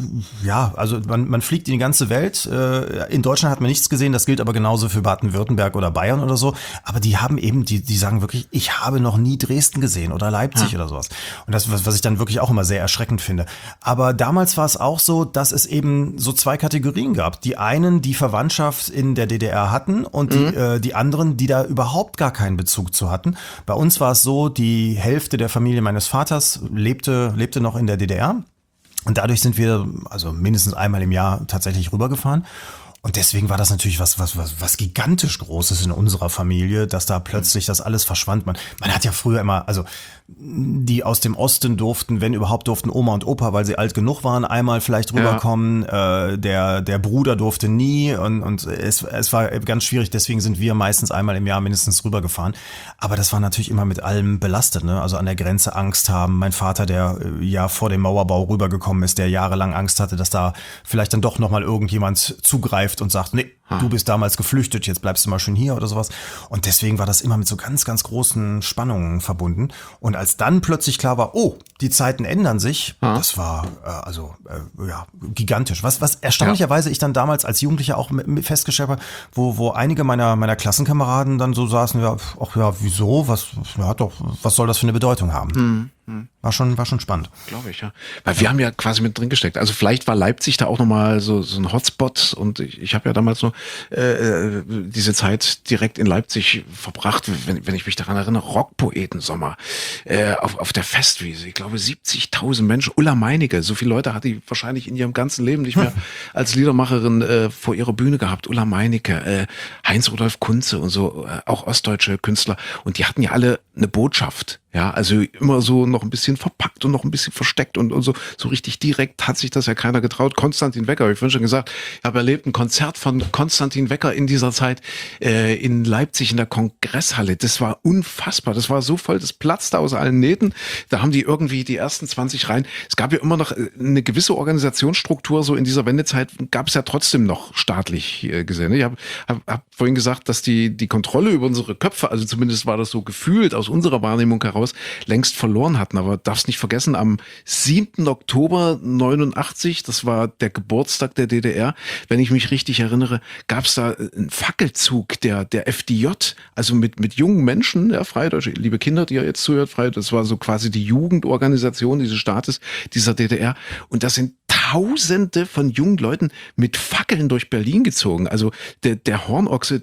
ja, also man, man fliegt in die ganze Welt. Äh, in Deutschland hat man nichts gesehen, das gilt aber genauso für Baden-Württemberg oder Bayern oder so. Aber die haben eben, die, die sagen wirklich, ich habe noch nie Dresden gesehen oder Leipzig oder sowas. Und das, was, was ich dann wirklich auch immer sehr erschreckend finde. Aber damals war es auch so, dass es eben so zwei Kategorien gab. Die einen, die Verwandtschaft in der D D R hatten und die, äh, die anderen, die da überhaupt gar keinen Bezug zu hatten. Bei uns war es so, die Hälfte der Familie meines Vaters lebte, lebte noch in der D D R. Und dadurch sind wir also mindestens einmal im Jahr tatsächlich rübergefahren. Und deswegen war das natürlich was, was, was, was gigantisch Großes in unserer Familie, dass da plötzlich das alles verschwand. Man, man hat ja früher immer, also die aus dem Osten durften, wenn überhaupt durften Oma und Opa, weil sie alt genug waren, einmal vielleicht rüberkommen. Ja. Äh, der, der Bruder durfte nie und, und es, es war ganz schwierig. Deswegen sind wir meistens einmal im Jahr mindestens rübergefahren. Aber das war natürlich immer mit allem belastet, ne? Also an der Grenze Angst haben. Mein Vater, der äh, ja vor dem Mauerbau rübergekommen ist, der jahrelang Angst hatte, dass da vielleicht dann doch nochmal irgendjemand zugreift und sagt, nee, du bist damals geflüchtet, jetzt bleibst du mal schön hier oder sowas. Und deswegen war das immer mit so ganz, ganz großen Spannungen verbunden. Und als dann plötzlich klar war, oh, die Zeiten ändern sich, Ja. das war äh, also äh, ja gigantisch. Was, was erstaunlicherweise ich dann damals als Jugendlicher auch mit, mit festgestellt habe, wo, wo einige meiner, meiner Klassenkameraden dann so saßen, ja, ach ja, wieso, was, ja doch, was soll das für eine Bedeutung haben? War schon, war schon spannend. Glaube ich, ja. Weil wir haben ja quasi mit drin gesteckt. Also vielleicht war Leipzig da auch nochmal so, so ein Hotspot und ich, ich habe ja damals nur äh, diese Zeit direkt in Leipzig verbracht, wenn, wenn ich mich daran erinnere, Rockpoetensommer äh, auf, auf der Festwiese. Ich glaube siebzigtausend Menschen, Ulla Meinecke, so viele Leute hat die wahrscheinlich in ihrem ganzen Leben nicht mehr als Liedermacherin äh, vor ihrer Bühne gehabt. Ulla Meinecke, äh, Heinz-Rudolf Kunze und so, äh, auch ostdeutsche Künstler. Und die hatten ja alle eine Botschaft. Ja, also immer so noch ein bisschen verpackt und noch ein bisschen versteckt und, und so, so richtig direkt hat sich das ja keiner getraut. Konstantin Wecker, ich vorhin schon gesagt, ich habe erlebt ein Konzert von Konstantin Wecker in dieser Zeit äh, in Leipzig in der Kongresshalle. Das war unfassbar. Das war so voll, das platzte aus allen Nähten. Da haben die irgendwie die ersten zwanzig Reihen. Es gab ja immer noch eine gewisse Organisationsstruktur, so in dieser Wendezeit gab es ja trotzdem noch staatlich äh, gesehen. Ich habe hab, hab vorhin gesagt, dass die, die Kontrolle über unsere Köpfe, also zumindest war das so gefühlt aus unserer Wahrnehmung heraus, längst verloren hatten. Aber darfst nicht vergessen, am siebten Oktober neunundachtzig, das war der Geburtstag der D D R, wenn ich mich richtig erinnere, gab es da einen Fackelzug der, der F D J, also mit, mit jungen Menschen, ja, Freie Deutsche, liebe Kinder, die ihr jetzt zuhört, Freie, das war so quasi die Jugendorganisation dieses Staates, dieser D D R. Und das sind Tausende von jungen Leuten mit Fackeln durch Berlin gezogen. Also der, der Hornochse, der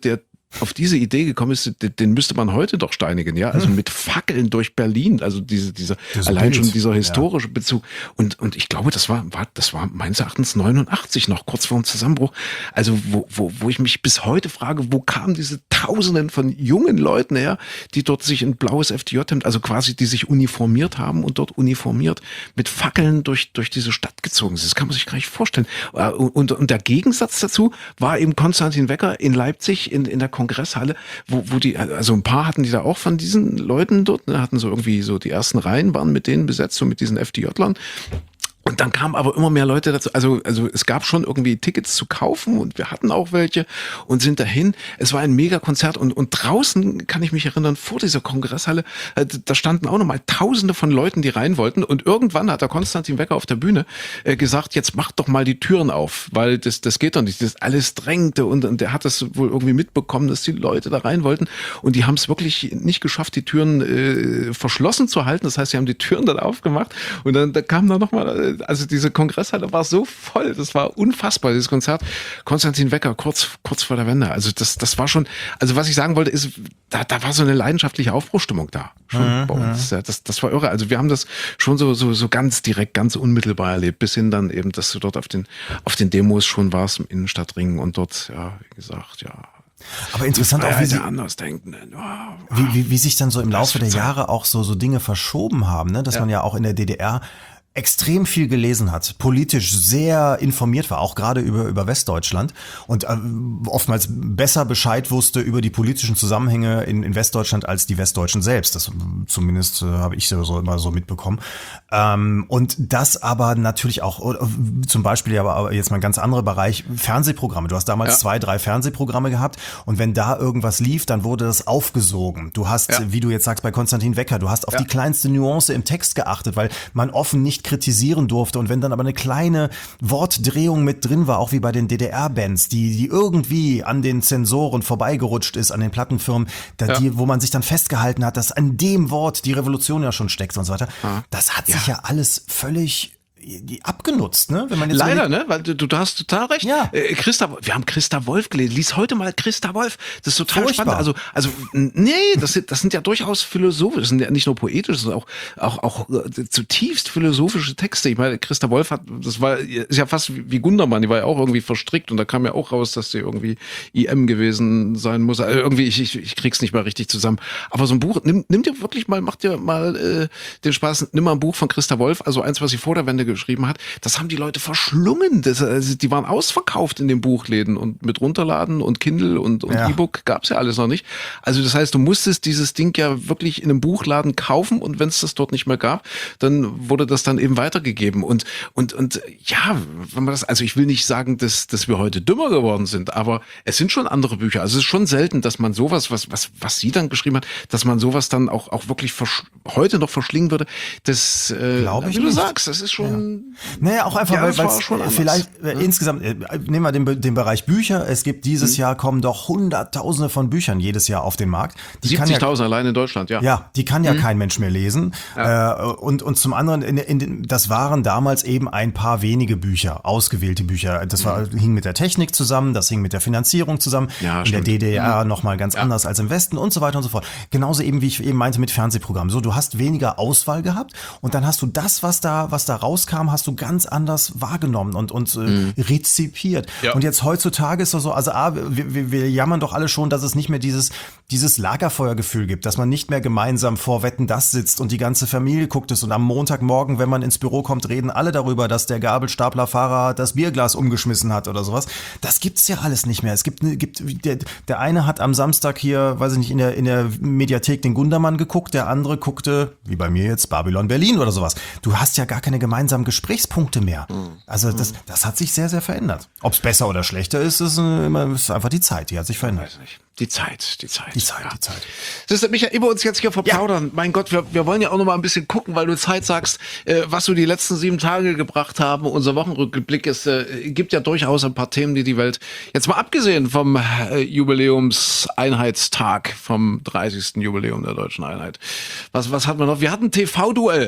auf diese Idee gekommen ist, den, den müsste man heute doch steinigen, ja, also hm. mit Fackeln durch Berlin, also diese, dieser, das allein Bild. Schon dieser historische ja. Bezug und, und ich glaube, das war, war, das war meines Erachtens neunundachtzig noch, kurz vor dem Zusammenbruch, also wo, wo, wo ich mich bis heute frage, wo kamen diese Tausenden von jungen Leuten her, die dort sich in blaues F D J-Hemd, also quasi, die sich uniformiert haben und dort uniformiert mit Fackeln durch, durch diese Stadt gezogen sind, das kann man sich gar nicht vorstellen und, und, und der Gegensatz dazu war eben Konstantin Wecker in Leipzig in, in der Kongresshalle, wo, wo die, also ein paar hatten die da auch von diesen Leuten dort, ne, hatten so irgendwie so die ersten Reihen waren mit denen besetzt, so mit diesen F D J-Lern. Und dann kamen aber immer mehr Leute dazu, also, also es gab schon irgendwie Tickets zu kaufen und wir hatten auch welche und sind dahin. Es war ein Mega-Konzert und, und draußen kann ich mich erinnern, vor dieser Kongresshalle, da standen auch nochmal Tausende von Leuten, die rein wollten und irgendwann hat der Konstantin Wecker auf der Bühne äh, gesagt, jetzt macht doch mal die Türen auf, weil das, das geht doch nicht, das alles drängte und, und der hat das wohl irgendwie mitbekommen, dass die Leute da rein wollten und die haben es wirklich nicht geschafft, die Türen äh, verschlossen zu halten, das heißt, sie haben die Türen dann aufgemacht und dann da kam da nochmal also diese Kongresshalle war so voll, das war unfassbar, dieses Konzert. Konstantin Wecker, kurz, kurz vor der Wende. Also das, das war schon, also was ich sagen wollte, ist, da, da war so eine leidenschaftliche Aufbruchstimmung da. Schon mhm, bei uns. Ja, das, das war irre. Also wir haben das schon so, so, so ganz direkt, ganz unmittelbar erlebt, bis hin dann eben, dass du dort auf den, auf den Demos schon warst im Innenstadtring und dort, ja, wie gesagt, ja. Aber interessant auch, wie, sie, Andersdenkenden. Wow. wie, wie, wie sich dann so im Laufe der Jahre auch so, so Dinge verschoben haben, ne? Dass ja. man ja auch in der D D R extrem viel gelesen hat, politisch sehr informiert war, auch gerade über über Westdeutschland und äh, oftmals besser Bescheid wusste über die politischen Zusammenhänge in, in Westdeutschland als die Westdeutschen selbst. Das zumindest äh, habe ich so immer so mitbekommen. Ähm, und das aber natürlich auch, oder, zum Beispiel aber jetzt mal ein ganz anderer Bereich, Fernsehprogramme. Du hast damals ja. zwei, drei Fernsehprogramme gehabt und wenn da irgendwas lief, dann wurde das aufgesogen. Du hast, ja. wie du jetzt sagst bei Konstantin Wecker, du hast auf ja. die kleinste Nuance im Text geachtet, weil man offen nicht kritisieren durfte und wenn dann aber eine kleine Wortdrehung mit drin war, auch wie bei den D D R-Bands, die die irgendwie an den Zensoren vorbeigerutscht ist, an den Plattenfirmen, da ja. die, wo man sich dann festgehalten hat, dass an dem Wort die Revolution ja schon steckt und so weiter, ja. das hat sich ja, ja alles völlig die abgenutzt, ne? Wenn man jetzt leider, ne? Weil du, du hast total recht. Ja. Äh, Christa, wir haben Christa Wolf gelesen. Lies heute mal Christa Wolf. Das ist total Furchtbar. spannend. Also, also nee, das sind, das sind ja durchaus philosophisch, das sind ja nicht nur poetisch, das sind auch, auch, auch äh, zutiefst philosophische Texte. Ich meine, Christa Wolf hat, das war, ist ja fast wie Gundermann, die war ja auch irgendwie verstrickt und da kam ja auch raus, dass sie irgendwie I M gewesen sein muss. Also irgendwie, ich, ich, ich krieg's nicht mal richtig zusammen. Aber so ein Buch, nimm, nimm dir wirklich mal, mach dir mal äh, den Spaß, nimm mal ein Buch von Christa Wolf, also eins, was sie vor der Wende geschrieben hat, das haben die Leute verschlungen. Das, also die waren ausverkauft in den Buchläden und mit Runterladen und Kindle und, und ja. E-Book gab's ja alles noch nicht. Also das heißt, du musstest dieses Ding ja wirklich in einem Buchladen kaufen und wenn es das dort nicht mehr gab, dann wurde das dann eben weitergegeben. Und, und, und ja, wenn man das, also ich will nicht sagen, dass, dass wir heute dümmer geworden sind, aber es sind schon andere Bücher. Also es ist schon selten, dass man sowas, was, was, was sie dann geschrieben hat, dass man sowas dann auch, auch wirklich versch- heute noch verschlingen würde. Das, äh, glaube ich wie du nicht. sagst, das ist schon, ja. Naja, auch einfach, ja, weil es vielleicht äh, ja. insgesamt, äh, nehmen wir den, den Bereich Bücher, es gibt dieses mhm. Jahr kommen doch Hunderttausende von Büchern jedes Jahr auf den Markt. siebzigtausend ja, allein in Deutschland, ja. Ja, die kann ja mhm. kein Mensch mehr lesen. Ja. Äh, und, und zum anderen, in, in, das waren damals eben ein paar wenige Bücher, ausgewählte Bücher. Das war, mhm. hing mit der Technik zusammen, das hing mit der Finanzierung zusammen. Ja, in stimmt. der D D R mhm. nochmal ganz ja. anders als im Westen und so weiter und so fort. Genauso eben, wie ich eben meinte, mit Fernsehprogrammen. So, du hast weniger Auswahl gehabt und dann hast du das, was da, was da rauskam, hast du ganz anders wahrgenommen und, und äh, mhm. rezipiert. Ja. Und jetzt heutzutage ist das so, also A, wir, wir, wir jammern doch alle schon, dass es nicht mehr dieses, dieses Lagerfeuergefühl gibt, dass man nicht mehr gemeinsam vor Wetten, das sitzt und die ganze Familie guckt es und am Montagmorgen, wenn man ins Büro kommt, reden alle darüber, dass der Gabelstaplerfahrer das Bierglas umgeschmissen hat oder sowas. Das gibt's ja alles nicht mehr. Es gibt, gibt der, der eine hat am Samstag hier, weiß ich nicht, in der, in der Mediathek den Gundermann geguckt, der andere guckte, wie bei mir jetzt, Babylon Berlin oder sowas. Du hast ja gar keine gemeinsamen Gesprächspunkte mehr. Also das, das hat sich sehr, sehr verändert. Ob es besser oder schlechter ist, ist, immer, ist einfach die Zeit, die hat sich verändert. Ich weiß nicht. Die Zeit, die Zeit. Die Zeit, ja. die Zeit. Das ist Michael, über uns jetzt hier verplaudern. Ja. Mein Gott, wir, wir wollen ja auch noch mal ein bisschen gucken, weil du Zeit sagst, äh, was so die letzten sieben Tage gebracht haben. Unser Wochenrückblick ist, äh, gibt ja durchaus ein paar Themen, die die Welt, jetzt mal abgesehen vom äh, Jubiläumseinheitstag, vom dreißigsten Jubiläum der Deutschen Einheit. Was, was hatten wir noch? Wir hatten T V-Duell.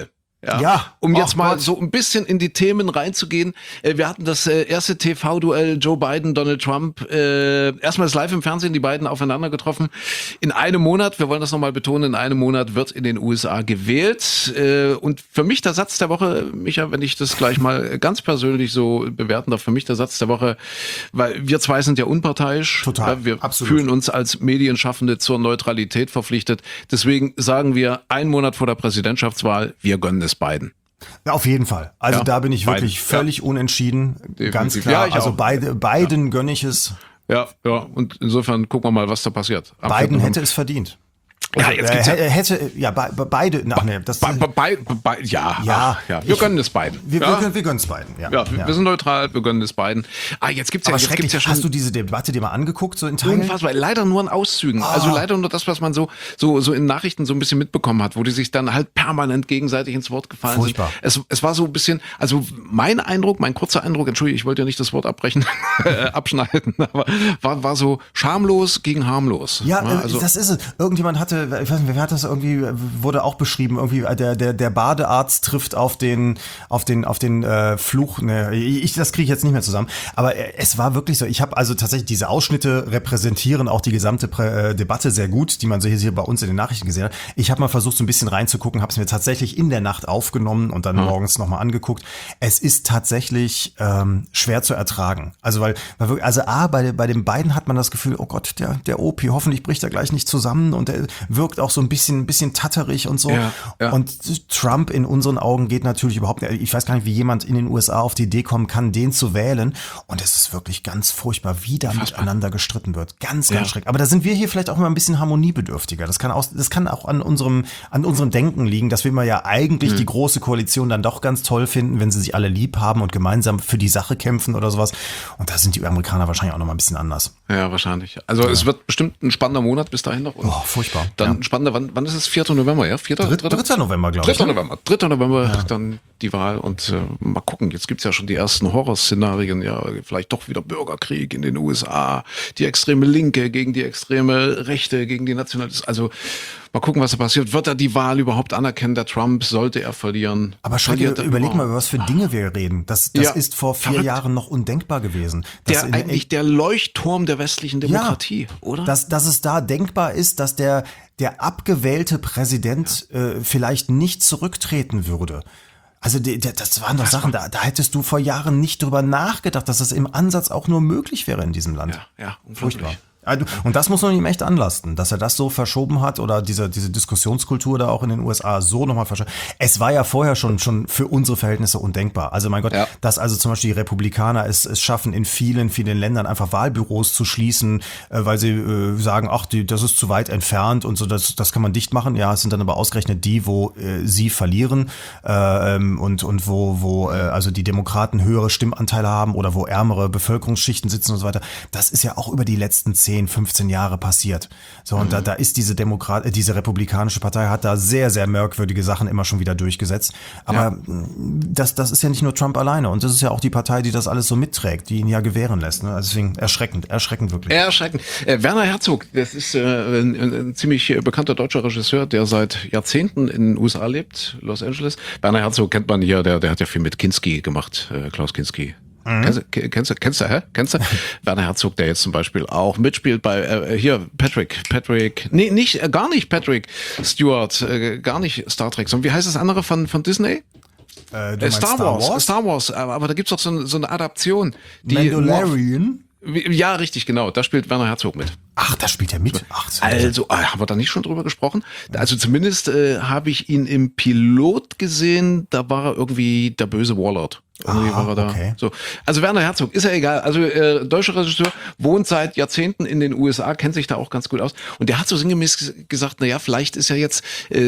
Ja, Ja. um Oh jetzt mal Gott. so ein bisschen in die Themen reinzugehen. Äh, Wir hatten das äh, erste T V-Duell Joe Biden, Donald Trump. Äh, erstmals live im Fernsehen, die beiden aufeinander getroffen. In einem Monat, wir wollen das nochmal betonen, in einem Monat wird in den U S A gewählt. Äh, Und für mich der Satz der Woche, Micha, wenn ich das gleich mal ganz persönlich so bewerten darf, für mich der Satz der Woche, weil wir zwei sind ja unparteiisch. Total, Ja, wir absolut. fühlen uns als Medienschaffende zur Neutralität verpflichtet. Deswegen sagen wir, einen Monat vor der Präsidentschaftswahl, wir gönnen es Biden. Ja, auf jeden Fall. Also Ja, da bin ich wirklich Biden. völlig Ja. unentschieden. Definitiv. Ganz klar. Ja, ich also auch. beide, beiden gönne ich es. Ja, ja, und insofern gucken wir mal, was da passiert. Am Biden vierten hätte es verdient. Ja, jetzt äh, gibt's ja- hä- hätte, ja, be, be, beide, ach nee, das, Be- be- be- be- ja, Ja, ach, ja, wir ich- gönnen es beiden. wir, ja? wir, gönnen- wir gönnen es beiden. Ja, ja, wir sind neutral, wir gönnen es beiden. Ah, jetzt gibt's ja, Aber jetzt schrecklich, gibt's ja schon hast du diese Debatte dir mal angeguckt, so in Teilen? unfassbar, leider nur in Auszügen. Also Ah. leider nur das, was man so, so, so in Nachrichten so ein bisschen mitbekommen hat, wo die sich dann halt permanent gegenseitig ins Wort gefallen Furchtbar. sind. Es, es war so ein bisschen, also mein Eindruck, mein kurzer Eindruck, Entschuldigung, ich wollte ja nicht das Wort abbrechen, abschneiden, aber war, war so schamlos gegen harmlos. Ja, äh, also, das ist es. Irgendjemand hatte, ich weiß nicht, wer hat das irgendwie, wurde auch beschrieben, irgendwie der der der Badearzt trifft auf den auf den auf den äh, Fluch. Ne, ich das kriege ich jetzt nicht mehr zusammen. Aber äh, es war wirklich so. Ich habe also tatsächlich diese Ausschnitte repräsentieren auch die gesamte Prä äh, Debatte sehr gut, die man so hier, hier bei uns in den Nachrichten gesehen hat. Ich habe mal versucht, so ein bisschen reinzugucken, habe es mir tatsächlich in der Nacht aufgenommen und dann Mhm. morgens nochmal angeguckt. Es ist tatsächlich ähm, schwer zu ertragen. Also weil, weil wirklich, also A, bei, bei den beiden hat man das Gefühl, oh Gott, der, der O P, hoffentlich bricht er gleich nicht zusammen und der wirkt auch so ein bisschen, ein bisschen tatterig und so. Ja, ja. Und Trump in unseren Augen geht natürlich überhaupt nicht. Ich weiß gar nicht, wie jemand in den U S A auf die Idee kommen kann, den zu wählen. Und es ist wirklich ganz furchtbar, wie da miteinander gestritten wird. Ganz, ganz Ja. schrecklich. Aber da sind wir hier vielleicht auch immer ein bisschen harmoniebedürftiger. Das kann auch, das kann auch an unserem, an unserem Denken liegen, dass wir immer ja eigentlich Mhm. die große Koalition dann doch ganz toll finden, wenn sie sich alle lieb haben und gemeinsam für die Sache kämpfen oder sowas. Und da sind die Amerikaner wahrscheinlich auch noch mal ein bisschen anders. ja, wahrscheinlich. Also es wird bestimmt ein spannender Monat bis dahin noch. Und Oh, furchtbar. Dann Ja. ein spannender, wann, wann ist es? vierter November, ja? vierter Dritt- dritter November, glaube ich. dritter ne? November. dritter November dann die Wahl und äh, mal gucken. Jetzt gibt's ja schon die ersten Horrorszenarien, ja, vielleicht doch wieder Bürgerkrieg in den U S A, die extreme Linke gegen die extreme Rechte, gegen die Nationalisten. Also mal gucken, was da passiert. Wird er die Wahl überhaupt anerkennen, der Trump? Sollte er verlieren? Aber schau dir, Verliert er überleg mal, überhaupt? über was für Dinge wir reden. Das, das Ja, ist vor vier verrückt. Jahren noch undenkbar gewesen. Das Der in- eigentlich der Leuchtturm der westlichen Demokratie, oder? Dass, dass es da denkbar ist, dass der, der abgewählte Präsident äh, vielleicht nicht zurücktreten würde. Also die, die, das waren doch Sachen, da, da hättest du vor Jahren nicht drüber nachgedacht, dass das im Ansatz auch nur möglich wäre in diesem Land. ja, ja, unglaublich. Also, und das muss man ihm echt anlasten, dass er das so verschoben hat oder diese, diese Diskussionskultur da auch in den U S A so nochmal verschoben. Es war ja vorher schon, schon für unsere Verhältnisse undenkbar. Also mein Gott, Ja. dass also zum Beispiel die Republikaner es, es schaffen, in vielen, vielen Ländern einfach Wahlbüros zu schließen, äh, weil sie äh, sagen, ach, die, das ist zu weit entfernt und so, das, das kann man dicht machen. Ja, es sind dann aber ausgerechnet die, wo äh, sie verlieren äh, ähm, und, und wo, wo äh, also die Demokraten höhere Stimmanteile haben oder wo ärmere Bevölkerungsschichten sitzen und so weiter. Das ist ja auch über die letzten zehn, fünfzehn Jahre passiert. So, und da, da ist diese Demokrat, äh, diese republikanische Partei hat da sehr, sehr merkwürdige Sachen immer schon wieder durchgesetzt. Aber Ja. mh, das, das ist ja nicht nur Trump alleine. Und das ist ja auch die Partei, die das alles so mitträgt, die ihn ja gewähren lässt. Ne? Also deswegen erschreckend, erschreckend wirklich. Erschreckend. Äh, Werner Herzog, das ist äh, ein, ein ziemlich äh, bekannter deutscher Regisseur, der seit Jahrzehnten in den U S A lebt, Los Angeles. Werner Herzog kennt man hier, der, der hat ja viel mit Kinski gemacht, äh, Klaus Kinski. Mhm. Kennst, du, kennst du, kennst du, hä? Kennst du? Werner Herzog, der jetzt zum Beispiel auch mitspielt bei, äh, hier, Patrick, Patrick, nee, nicht, äh, gar nicht Patrick Stewart, äh, gar nicht Star Trek, sondern wie heißt das andere von, von Disney? Äh, du Äh, meinst Star, Wars, Star Wars, aber, aber da gibt's doch so, eine- so eine Adaption. Die Mandalorian? Wie- Ja, richtig, genau. Da spielt Werner Herzog mit. Ach, da spielt er mit. Ach, so. Also, äh, haben wir da nicht schon drüber gesprochen? Also zumindest äh, habe ich ihn im Pilot gesehen, da war er irgendwie der böse Warlord. Irgendwie Ah, war er da. okay. So. Also Werner Herzog, ist ja egal. Also äh, deutscher Regisseur, wohnt seit Jahrzehnten in den U S A, kennt sich da auch ganz gut aus. Und der hat so sinngemäß gesagt, na ja, vielleicht ist ja jetzt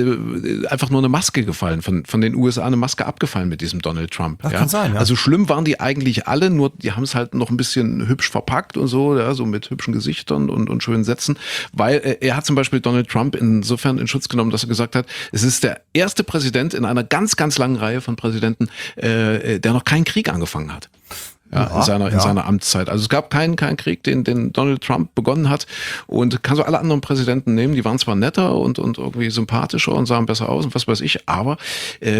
äh, einfach nur eine Maske gefallen, von, von den U S A eine Maske abgefallen mit diesem Donald Trump. Das ja? kann sein, ja. Also schlimm waren die eigentlich alle, nur die haben es halt noch ein bisschen hübsch verpackt und so, ja, so mit hübschen Gesichtern und, und schönen Sätzen, weil äh, er hat zum Beispiel Donald Trump insofern in Schutz genommen, dass er gesagt hat, es ist der erste Präsident in einer ganz, ganz langen Reihe von Präsidenten, äh, der noch keinen Krieg angefangen hat. Ja, Ja, in seiner, in ja. seiner Amtszeit. Also es gab keinen, keinen Krieg, den, den Donald Trump begonnen hat, und kann so alle anderen Präsidenten nehmen, die waren zwar netter und, und irgendwie sympathischer und sahen besser aus und was weiß ich, aber äh,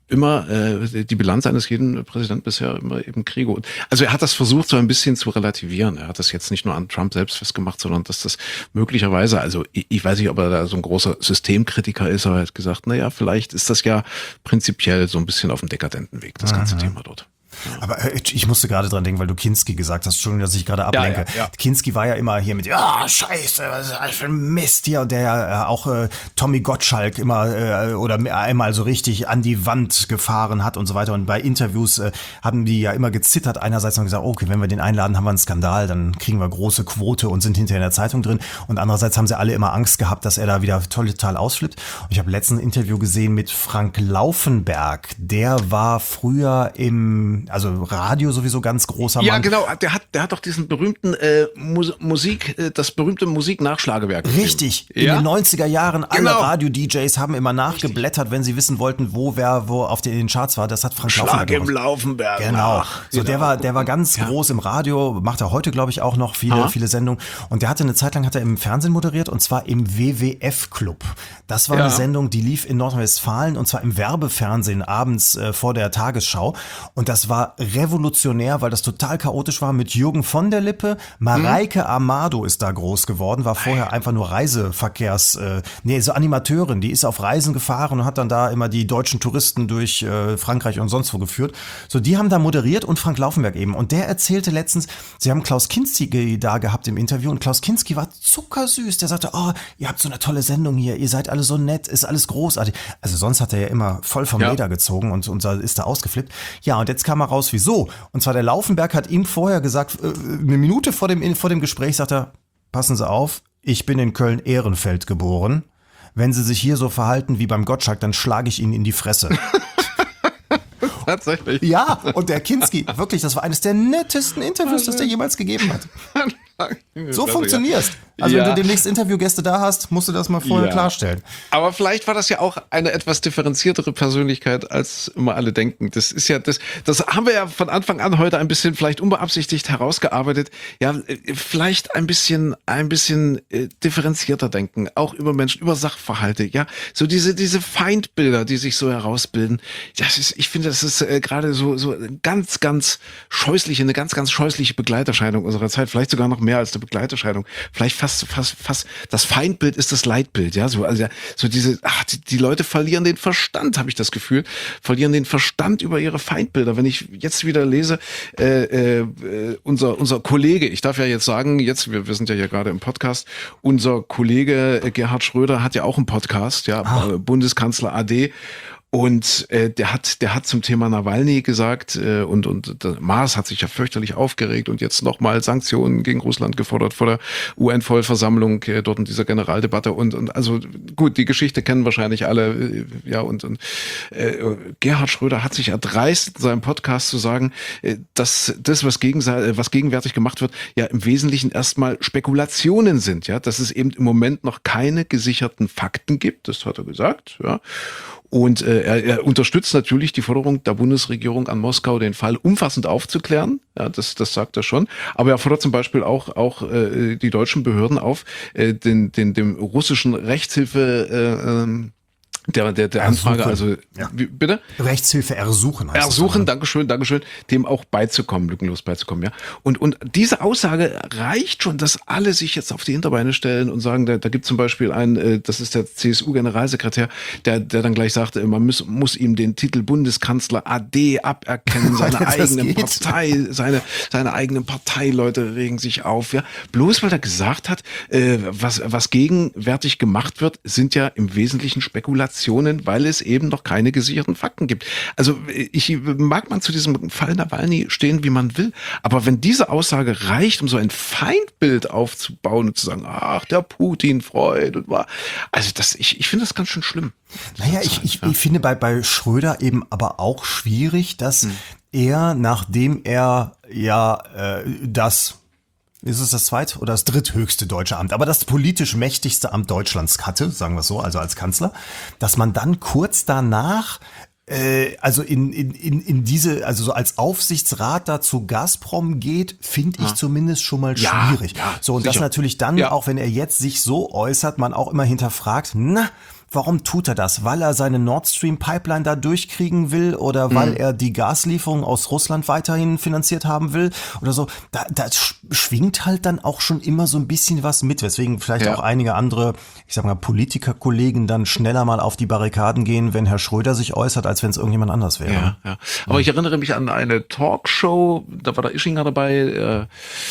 immer äh, die Bilanz eines jeden Präsidenten bisher immer eben Kriege. Und, also er hat das versucht, so ein bisschen zu relativieren. Er hat das jetzt nicht nur an Trump selbst festgemacht, sondern dass das möglicherweise, also ich, ich weiß nicht, ob er da so ein großer Systemkritiker ist, aber er hat gesagt, naja, vielleicht ist das ja prinzipiell so ein bisschen auf dem dekadenten Weg, das ganze mhm. Thema dort. Aber äh, ich musste gerade dran denken, weil du Kinski gesagt hast, Entschuldigung, dass ich gerade ablenke. Ja, ja, ja. Kinski war ja immer hier mit, ja, scheiße, was ist das für ein Mist hier. Und der ja äh, auch äh, Tommy Gottschalk immer äh, oder einmal so richtig an die Wand gefahren hat und so weiter. Und bei Interviews äh, haben die ja immer gezittert. Einerseits haben gesagt, okay, wenn wir den einladen, haben wir einen Skandal, dann kriegen wir große Quote und sind hinterher in der Zeitung drin. Und andererseits haben sie alle immer Angst gehabt, dass er da wieder total ausflippt. Und ich habe letztens ein Interview gesehen mit Frank Laufenberg. Der war früher im also Radio sowieso ganz großer Mann. Ja, genau, der hat, der hat doch diesen berühmten äh, Mus- Musik, äh, das berühmte Musiknachschlagewerk. Richtig, ja? in den neunziger Jahren, alle genau. Radio-D Js haben immer nachgeblättert, Richtig. wenn sie wissen wollten, wo wer wo auf den, in den Charts war. Das hat Frank Schlag Laufenberg im gemacht. Laufenberg. Genau, Ach, so genau. der war, der war ganz ja. groß im Radio, macht er heute, glaube ich, auch noch viele, Aha. viele Sendungen. Und der hatte eine Zeit lang, hat er im Fernsehen moderiert und zwar im W W F-Club. Das war ja. eine Sendung, die lief in Nordrhein-Westfalen und zwar im Werbefernsehen abends äh, vor der Tagesschau. Und das war revolutionär, weil das total chaotisch war mit Jürgen von der Lippe. Mareike hm. Amado ist da groß geworden, war vorher einfach nur Reiseverkehrs, äh, nee, so Animateurin, die ist auf Reisen gefahren und hat dann da immer die deutschen Touristen durch äh, Frankreich und sonst wo geführt. So, die haben da moderiert und Frank Laufenberg eben. Und der erzählte letztens, sie haben Klaus Kinski da gehabt im Interview und Klaus Kinski war zuckersüß. Der sagte, oh, ihr habt so eine tolle Sendung hier, ihr seid alle so nett, ist alles großartig. Also sonst hat er ja immer voll vom ja. Leder gezogen und, und ist da ausgeflippt. Ja, und jetzt kam er raus, wieso? Und zwar der Laufenberg hat ihm vorher gesagt, äh, eine Minute vor dem, vor dem Gespräch sagt er, passen Sie auf, ich bin in Köln-Ehrenfeld geboren. Wenn Sie sich hier so verhalten wie beim Gottschalk, dann schlage ich Ihnen in die Fresse. Tatsächlich. Ja, und der Kinski, wirklich, das war eines der nettesten Interviews, das der jemals gegeben hat. So funktionierst. Also ja. wenn du demnächst Interviewgäste da hast, musst du das mal vorher ja. klarstellen. Aber vielleicht war das ja auch eine etwas differenziertere Persönlichkeit, als immer alle denken. Das ist ja, das, das haben wir ja von Anfang an heute ein bisschen vielleicht unbeabsichtigt herausgearbeitet. Ja, vielleicht ein bisschen, ein bisschen äh, differenzierter denken, auch über Menschen, über Sachverhalte. Ja, so diese, diese Feindbilder, die sich so herausbilden. Das ist, ich finde, das ist äh, gerade so, so ganz, ganz scheußliche, eine ganz, ganz scheußliche Begleiterscheinung unserer Zeit. Vielleicht sogar noch mehr als eine Begleiterscheinung. Vielleicht fast Fast, fast, fast, das Feindbild ist das Leitbild, ja, so, also, so diese, ach, die, die Leute verlieren den Verstand, habe ich das Gefühl, verlieren den Verstand über ihre Feindbilder. Wenn ich jetzt wieder lese, äh, äh, unser, unser Kollege, ich darf ja jetzt sagen, jetzt, wir, wir sind ja hier gerade im Podcast, unser Kollege Gerhard Schröder hat ja auch einen Podcast, ja, ah. Bundeskanzler A D. Und äh, der hat, der hat zum Thema Nawalny gesagt äh, und und der Maas hat sich ja fürchterlich aufgeregt und jetzt nochmal Sanktionen gegen Russland gefordert vor der U N-Vollversammlung äh, dort in dieser Generaldebatte und und also gut, die Geschichte kennen wahrscheinlich alle, äh, ja und und äh, Gerhard Schröder hat sich erdreist in seinem Podcast zu sagen, äh, dass das was gegen was gegenwärtig gemacht wird, ja im Wesentlichen erstmal Spekulationen sind, ja, dass es eben im Moment noch keine gesicherten Fakten gibt, das hat er gesagt, ja. Und äh, er, er unterstützt natürlich die Forderung der Bundesregierung an Moskau, den Fall umfassend aufzuklären. Ja, das, das sagt er schon. Aber er fordert zum Beispiel auch auch äh, die deutschen Behörden auf, äh, den, den dem russischen Rechtshilfe äh, ähm, der der der Anfrage, also ja. wie, bitte Rechtshilfe ersuchen heißt ersuchen, das, Dankeschön, Dankeschön, dem auch beizukommen, lückenlos beizukommen, ja. Und und diese Aussage reicht schon, dass alle sich jetzt auf die Hinterbeine stellen und sagen, da, da gibt zum Beispiel einen, äh, das ist der C S U-Generalsekretär, der der dann gleich sagte, man muss muss ihm den Titel Bundeskanzler A D aberkennen, seine eigene Partei, seine seine eigenen Parteileute regen sich auf, ja. Bloß weil er gesagt hat, äh, was was gegenwärtig gemacht wird, sind ja im Wesentlichen Spekulationen, weil es eben noch keine gesicherten Fakten gibt. Also ich mag man zu diesem Fall Nawalny stehen, wie man will, aber wenn diese Aussage reicht, um so ein Feindbild aufzubauen und zu sagen, ach, der Putin-Freund und war, also das, ich, ich finde das ganz schön schlimm. Naja, ich, ich, ich finde bei, bei Schröder eben aber auch schwierig, dass hm. er, nachdem er ja äh, das ist es das zweit- oder das dritthöchste deutsche Amt, aber das politisch mächtigste Amt Deutschlands hatte, sagen wir es so, also als Kanzler, dass man dann kurz danach äh, also in, in, in, in diese, also so als Aufsichtsrat da zu Gazprom geht, finde ich ja. zumindest schon mal schwierig. Ja, ja, so, und sicher. das natürlich dann, ja. auch wenn er jetzt sich so äußert, man auch immer hinterfragt, na, Warum tut er das? Weil er seine Nord Stream Pipeline da durchkriegen will oder weil mhm. er die Gaslieferung aus Russland weiterhin finanziert haben will oder so? Da, da schwingt halt dann auch schon immer so ein bisschen was mit, weswegen vielleicht ja. auch einige andere, ich sag mal, Politikerkollegen dann schneller mal auf die Barrikaden gehen, wenn Herr Schröder sich äußert, als wenn es irgendjemand anders wäre. Ja, ja. Aber ja. ich erinnere mich an eine Talkshow, da war der Ischinger dabei äh,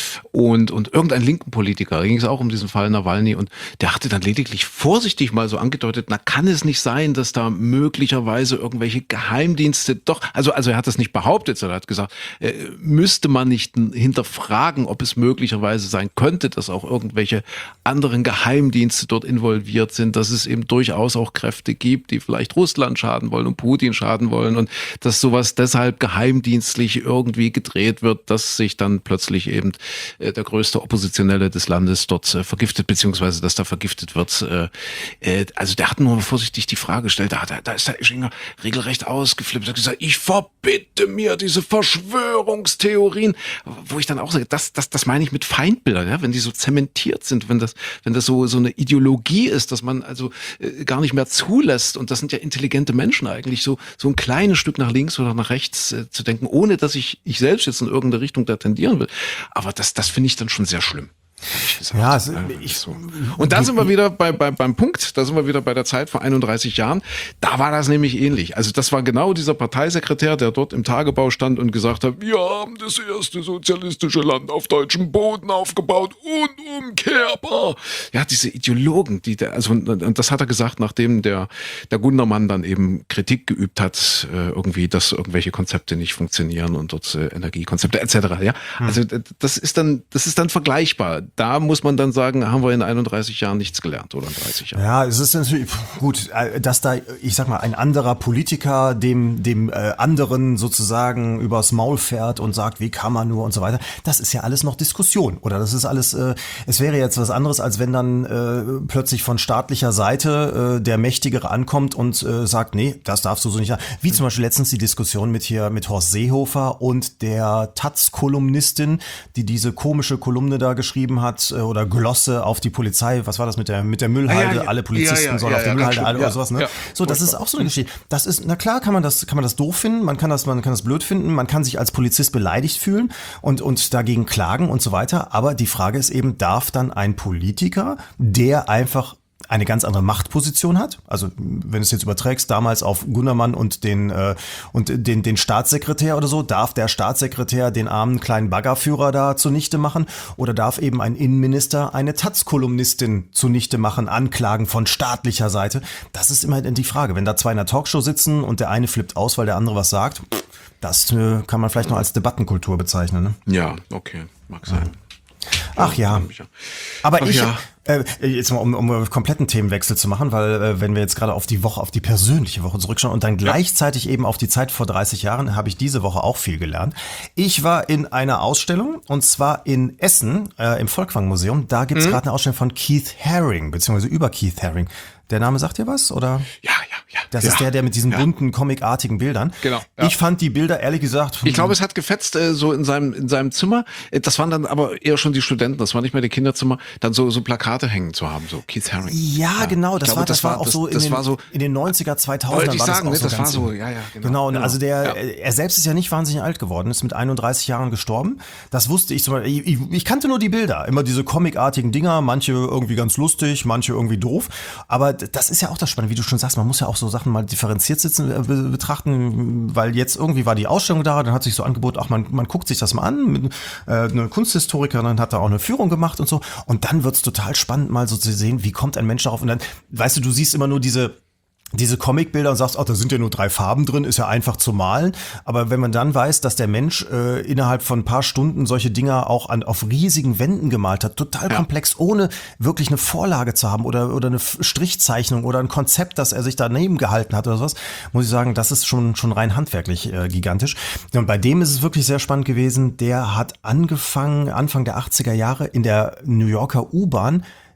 und, und irgendein linken Politiker, da ging es auch um diesen Fall Nawalny und der hatte dann lediglich vorsichtig mal so angedeutet, na, kann es nicht sein, dass da möglicherweise irgendwelche Geheimdienste doch, also, also er hat das nicht behauptet, sondern er hat gesagt, äh, müsste man nicht hinterfragen, ob es möglicherweise sein könnte, dass auch irgendwelche anderen Geheimdienste dort involviert sind, dass es eben durchaus auch Kräfte gibt, die vielleicht Russland schaden wollen und Putin schaden wollen und dass sowas deshalb geheimdienstlich irgendwie gedreht wird, dass sich dann plötzlich eben äh, der größte Oppositionelle des Landes dort äh, vergiftet, beziehungsweise dass da vergiftet wird. Äh, äh, also der hat nur vorsichtig die Frage gestellt, da, da, da ist der Ischinger regelrecht ausgeflippt, hat gesagt, ich verbitte mir diese Verschwörungstheorien, wo ich dann auch sage, das, das, das meine ich mit Feindbildern, ja, wenn die so zementiert sind, wenn das, wenn das so, so eine Ideologie ist, dass man also äh, gar nicht mehr zulässt und das sind ja intelligente Menschen eigentlich, so, so ein kleines Stück nach links oder nach rechts äh, zu denken, ohne dass ich, ich selbst jetzt in irgendeine Richtung da tendieren will. Aber das, das finde ich dann schon sehr schlimm. Ja, also ich, so. Und da sind wir wieder bei, bei, beim Punkt, da sind wir wieder bei der Zeit vor einunddreißig Jahren. Da war das nämlich ähnlich. Also das war genau dieser Parteisekretär, der dort im Tagebau stand und gesagt hat, wir haben das erste sozialistische Land auf deutschem Boden aufgebaut, unumkehrbar. Ja, diese Ideologen, die der, also und das hat er gesagt, nachdem der, der Gundermann dann eben Kritik geübt hat, irgendwie, dass irgendwelche Konzepte nicht funktionieren und dort Energiekonzepte et cetera. Ja, also das ist dann, das ist dann vergleichbar. Da muss man dann sagen, haben wir in einunddreißig Jahren nichts gelernt oder in dreißig Jahren. Ja, es ist natürlich gut, dass da, ich sag mal, ein anderer Politiker dem dem äh, anderen sozusagen übers Maul fährt und sagt, wie kann man nur und so weiter. Das ist ja alles noch Diskussion oder das ist alles, äh, es wäre jetzt was anderes, als wenn dann äh, plötzlich von staatlicher Seite äh, der Mächtigere ankommt und äh, sagt, nee, das darfst du so nicht. Wie zum Beispiel letztens die Diskussion mit hier mit Horst Seehofer und der Taz-Kolumnistin, die diese komische Kolumne da geschrieben hat oder Glosse auf die Polizei, was war das mit der mit der Müllhalde, ja, ja, alle Polizisten ja, ja, sollen ja, auf der ja, Müllhalde alle oder sowas, ne? Ja, so, das ist auch so eine Geschichte. Das ist, na klar, kann man das kann man das doof finden, man kann das man kann das blöd finden, man kann sich als Polizist beleidigt fühlen und und dagegen klagen und so weiter, aber die Frage ist eben, darf dann ein Politiker, der einfach eine ganz andere Machtposition hat, also wenn du es jetzt überträgst, damals auf Gundermann und den äh, und den den Staatssekretär oder so, darf der Staatssekretär den armen kleinen Baggerführer da zunichte machen oder darf eben ein Innenminister eine Taz-Kolumnistin zunichte machen, anklagen von staatlicher Seite? Das ist immer die Frage. Wenn da zwei in einer Talkshow sitzen und der eine flippt aus, weil der andere was sagt, das äh, kann man vielleicht noch als Debattenkultur bezeichnen, ne? Ja, okay, mag sein. Ja. Ach ja, aber Ach ich, ja. Äh, jetzt mal um, um einen kompletten Themenwechsel zu machen, weil äh, wenn wir jetzt gerade auf die Woche, auf die persönliche Woche zurückschauen und dann gleichzeitig ja. eben auf die Zeit vor dreißig Jahren, habe ich diese Woche auch viel gelernt. Ich war in einer Ausstellung und zwar in Essen äh, im Volkwang-Museum. Da gibt's mhm. gerade eine Ausstellung von Keith Haring, beziehungsweise über Keith Haring. Der Name sagt dir was, oder? Ja, ja, ja. Das ja, ist der, der mit diesen ja. bunten, comicartigen Bildern. Genau. Ja. Ich fand die Bilder, ehrlich gesagt... Ich glaube, es hat gefetzt, äh, so in seinem in seinem Zimmer. Das waren dann aber eher schon die Studenten, das war nicht mehr die Kinderzimmer, dann so so Plakate hängen zu haben, so Keith Haring. Ja, ja. genau, das, glaube, war, das, das war auch das, so, in den, so in den neunziger, zweitausender war sagen, das auch ne? so Das war so, ja, ja, genau. Genau, und genau. also der, ja. er selbst ist ja nicht wahnsinnig alt geworden, ist mit einunddreißig Jahren gestorben. Das wusste ich zum Beispiel, ich, ich, ich kannte nur die Bilder, immer diese comicartigen Dinger, manche irgendwie ganz lustig, manche irgendwie doof. Aber das ist ja auch das Spannende, wie du schon sagst, man muss ja auch so Sachen mal differenziert sitzen, äh, betrachten, weil jetzt irgendwie war die Ausstellung da, dann hat sich so angeboten, ach, man, man guckt sich das mal an, mit, äh, eine Kunsthistorikerin hat da auch eine Führung gemacht und so, und dann wird's total spannend, mal so zu sehen, wie kommt ein Mensch darauf, und dann, weißt du, du siehst immer nur diese diese Comicbilder und sagst, ach, da sind ja nur drei Farben drin, ist ja einfach zu malen. Aber wenn man dann weiß, dass der Mensch äh, innerhalb von ein paar Stunden solche Dinger auch an, auf riesigen Wänden gemalt hat, total ja. komplex, ohne wirklich eine Vorlage zu haben oder oder eine Strichzeichnung oder ein Konzept, das er sich daneben gehalten hat oder sowas, muss ich sagen, das ist schon schon rein handwerklich äh, gigantisch. Und bei dem ist es wirklich sehr spannend gewesen. Der hat angefangen, Anfang der achtziger Jahre in der New Yorker U-Bahn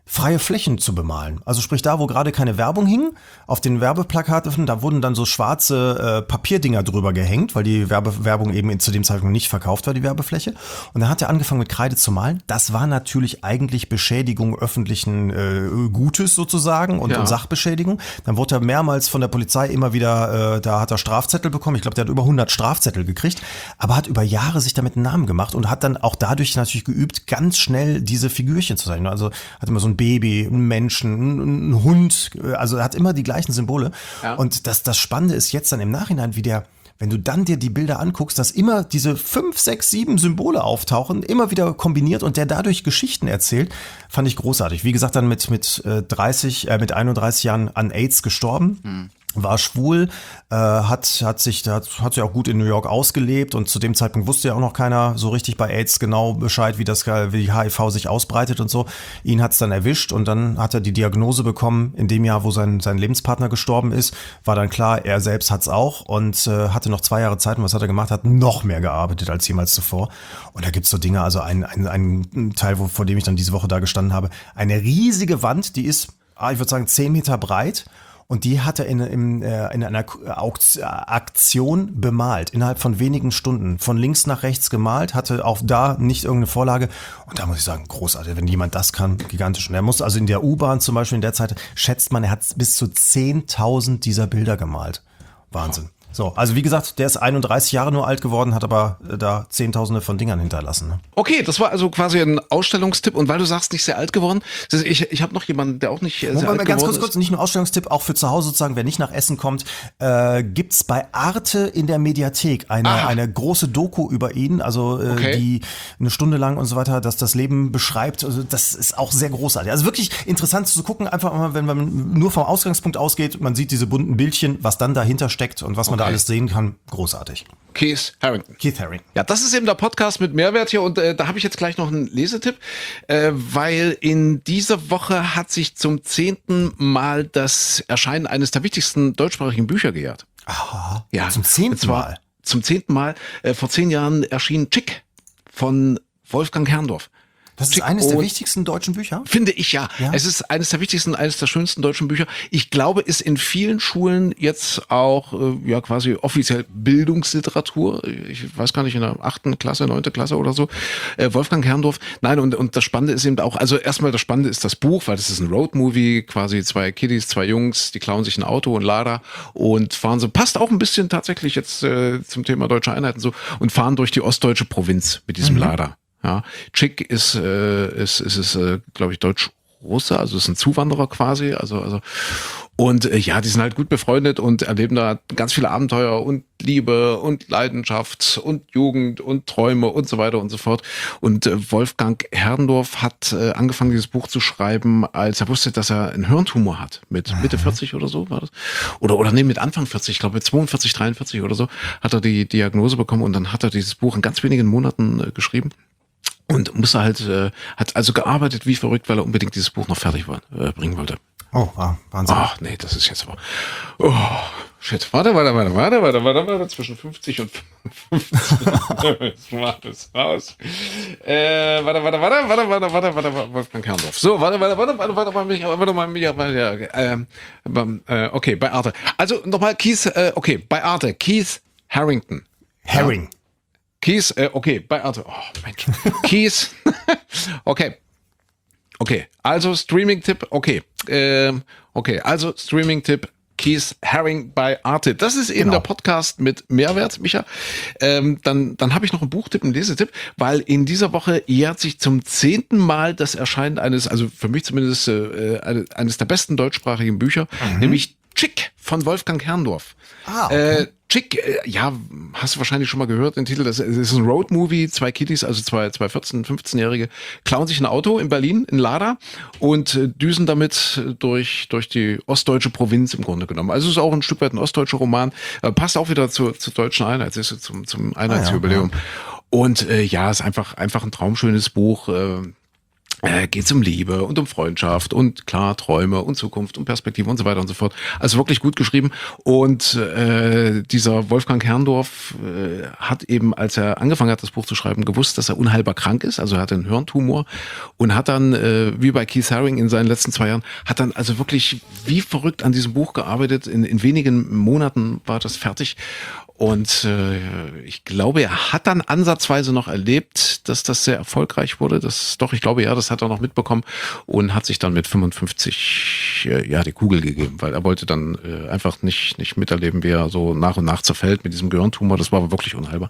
freie Flächen zu bemalen. Also sprich da, wo gerade keine Werbung hing, auf den Werbeplakaten, da wurden dann so schwarze äh, Papierdinger drüber gehängt, weil die Werbe Werbung eben zu dem Zeitpunkt nicht verkauft war, die Werbefläche. Und dann hat er angefangen mit Kreide zu malen. Das war natürlich eigentlich Beschädigung öffentlichen äh, Gutes sozusagen und, Ja. und Sachbeschädigung. Dann wurde er mehrmals von der Polizei immer wieder, äh, da hat er Strafzettel bekommen. Ich glaube, der hat über hundert Strafzettel gekriegt, aber hat über Jahre sich damit einen Namen gemacht und hat dann auch dadurch natürlich geübt, ganz schnell diese Figürchen zu zeichnen. Also hat immer so ein Baby, einen Menschen, einen, einen Hund, also er hat immer die gleichen Symbole. Ja. Und das, das Spannende ist jetzt dann im Nachhinein, wie der, wenn du dann dir die Bilder anguckst, dass immer diese fünf, sechs, sieben Symbole auftauchen, immer wieder kombiniert und der dadurch Geschichten erzählt, fand ich großartig. Wie gesagt, dann mit, mit dreißig, äh, mit einunddreißig Jahren an AIDS gestorben. Hm. War schwul, äh, hat hat sich hat, hat sich auch gut in New York ausgelebt und zu dem Zeitpunkt wusste ja auch noch keiner so richtig bei AIDS genau Bescheid, wie das wie H I V sich ausbreitet und so. Ihn hat's dann erwischt und dann hat er die Diagnose bekommen in dem Jahr, wo sein sein Lebenspartner gestorben ist. War dann klar, er selbst hat's auch und äh, hatte noch zwei Jahre Zeit. Und was hat er gemacht? Hat noch mehr gearbeitet als jemals zuvor. Und da gibt's so Dinge, also ein ein, ein Teil, wo, vor dem ich dann diese Woche da gestanden habe, eine riesige Wand, die ist, ich würde sagen, zehn Meter breit. Und die hat er in, in, in einer Aktion bemalt, innerhalb von wenigen Stunden, von links nach rechts gemalt, hatte auch da nicht irgendeine Vorlage. Und da muss ich sagen, großartig, wenn jemand das kann, gigantisch. Und er muss also in der U-Bahn zum Beispiel in der Zeit, schätzt man, er hat bis zu zehntausend dieser Bilder gemalt. Wahnsinn. So, also wie gesagt, der ist einunddreißig Jahre nur alt geworden, hat aber da Zehntausende von Dingern hinterlassen. Ne? Okay, das war also quasi ein Ausstellungstipp. Und weil du sagst, nicht sehr alt geworden, das ist, ich, ich habe noch jemanden, der auch nicht sehr Wobei, alt mal ganz geworden kurz, kurz, nicht nur Ausstellungstipp, auch für zu Hause sozusagen, wer nicht nach Essen kommt, äh, gibt's bei Arte in der Mediathek eine, Aha. eine große Doku über ihn, also äh, Okay. die eine Stunde lang und so weiter, dass das Leben beschreibt. Also das ist auch sehr großartig. Also wirklich interessant zu gucken, einfach mal, wenn man nur vom Ausgangspunkt ausgeht, man sieht diese bunten Bildchen, was dann dahinter steckt und was man Okay. da alles sehen kann. Großartig. Keith Harington. Keith Haring. Ja, das ist eben der Podcast mit Mehrwert hier und äh, da habe ich jetzt gleich noch einen Lesetipp, äh, weil in dieser Woche hat sich zum zehnten Mal das Erscheinen eines der wichtigsten deutschsprachigen Bücher gejährt. Aha. Ja, Zum zehnten und zwar Mal. Zum zehnten Mal. Äh, vor zehn Jahren erschien Chick von Wolfgang Herrndorf. Das ist Chick eines der und- wichtigsten deutschen Bücher. Finde ich ja. Ja. Es ist eines der wichtigsten, eines der schönsten deutschen Bücher. Ich glaube, ist in vielen Schulen jetzt auch äh, ja quasi offiziell Bildungsliteratur. Ich weiß gar nicht, in der achten Klasse, neunte Klasse oder so. Äh, Wolfgang Herrndorf. Nein, und, und das Spannende ist eben auch, also erstmal das Spannende ist das Buch, weil das ist ein Roadmovie, quasi zwei Kiddies, zwei Jungs, die klauen sich ein Auto und Lader und fahren so, passt auch ein bisschen tatsächlich jetzt äh, zum Thema deutsche Einheiten so, und fahren durch die ostdeutsche Provinz mit diesem Lader. Ja, Chick ist, äh, ist, ist, ist äh, glaube ich, Deutsch-Russe, also ist ein Zuwanderer quasi, also, also, und äh, ja, die sind halt gut befreundet und erleben da ganz viele Abenteuer und Liebe und Leidenschaft und Jugend und Träume und so weiter und so fort. Und äh, Wolfgang Herrndorf hat äh, angefangen, dieses Buch zu schreiben, als er wusste, dass er einen Hirntumor hat. Mit Mitte vierzig oder so war das. Oder, oder nee, mit Anfang vierzig, ich glaube mit zweiundvierzig, dreiundvierzig oder so, hat er die Diagnose bekommen und dann hat er dieses Buch in ganz wenigen Monaten äh, geschrieben. Und musste halt, äh, hat also gearbeitet wie verrückt, weil er unbedingt dieses Buch noch fertig war, äh, bringen wollte. Oh, ah, Wahnsinn. Ach nee, das ist jetzt aber. Oh, shit. Warte, warte, warte, warte, warte, warte, warte. Zwischen fünfzig und fünfzig. Jetzt mach das raus. Äh, warte, warte, warte, warte, warte, warte, warte, warte, Wolfgang Herrndorf. So, warte, warte, warte, warte, warte, warte, Micha, warte mal, Micha, warte, ja, ähm, beim, äh, okay, bei Arte. Also nochmal Keith, äh, okay, bei Arte, Keith Harington. Herring. Keith, äh, okay, bei Arte. Oh, Mensch. Keith, okay. Okay, also Streaming-Tipp, okay. Ähm, okay, also Streaming-Tipp, Keith Haring bei Arte. Das ist eben Genau. der Podcast mit Mehrwert, Micha. Ähm, dann dann habe ich noch einen Buchtipp, einen Lesetipp, weil in dieser Woche jährt sich zum zehnten Mal das Erscheinen eines, also für mich zumindest äh, eine- eines der besten deutschsprachigen Bücher, nämlich Chick von Wolfgang Herrndorf. Ah, okay. Äh, Chick, äh, ja, hast du wahrscheinlich schon mal gehört, den Titel, das ist ein Roadmovie, zwei Kiddies, also zwei, zwei vierzehn-, fünfzehnjährige, klauen sich ein Auto in Berlin, in Lada und äh, düsen damit durch, durch die ostdeutsche Provinz im Grunde genommen. Also es ist auch ein Stück weit ein ostdeutscher Roman, äh, passt auch wieder zur, zur deutschen Einheit, ist zum, zum Einheitsjubiläum. Und äh, ja, ist einfach, einfach ein traumschönes Buch, äh, äh, geht es um Liebe und um Freundschaft und klar Träume und Zukunft und Perspektive und so weiter und so fort. Also wirklich gut geschrieben. Und äh, dieser Wolfgang Herrndorf äh, hat eben, als er angefangen hat, das Buch zu schreiben, gewusst, dass er unheilbar krank ist. Also er hatte einen Hirntumor und hat dann, äh, wie bei Keith Haring in seinen letzten zwei Jahren, hat dann also wirklich wie verrückt an diesem Buch gearbeitet. In, in wenigen Monaten war das fertig. Und äh, ich glaube, er hat dann ansatzweise noch erlebt, dass das sehr erfolgreich wurde. Das, doch, ich glaube, ja, das hat er noch mitbekommen und hat sich dann mit fünfundfünfzig äh, ja die Kugel gegeben, weil er wollte dann äh, einfach nicht nicht miterleben, wie er so nach und nach zerfällt mit diesem Gehirntumor. Das war aber wirklich unheilbar.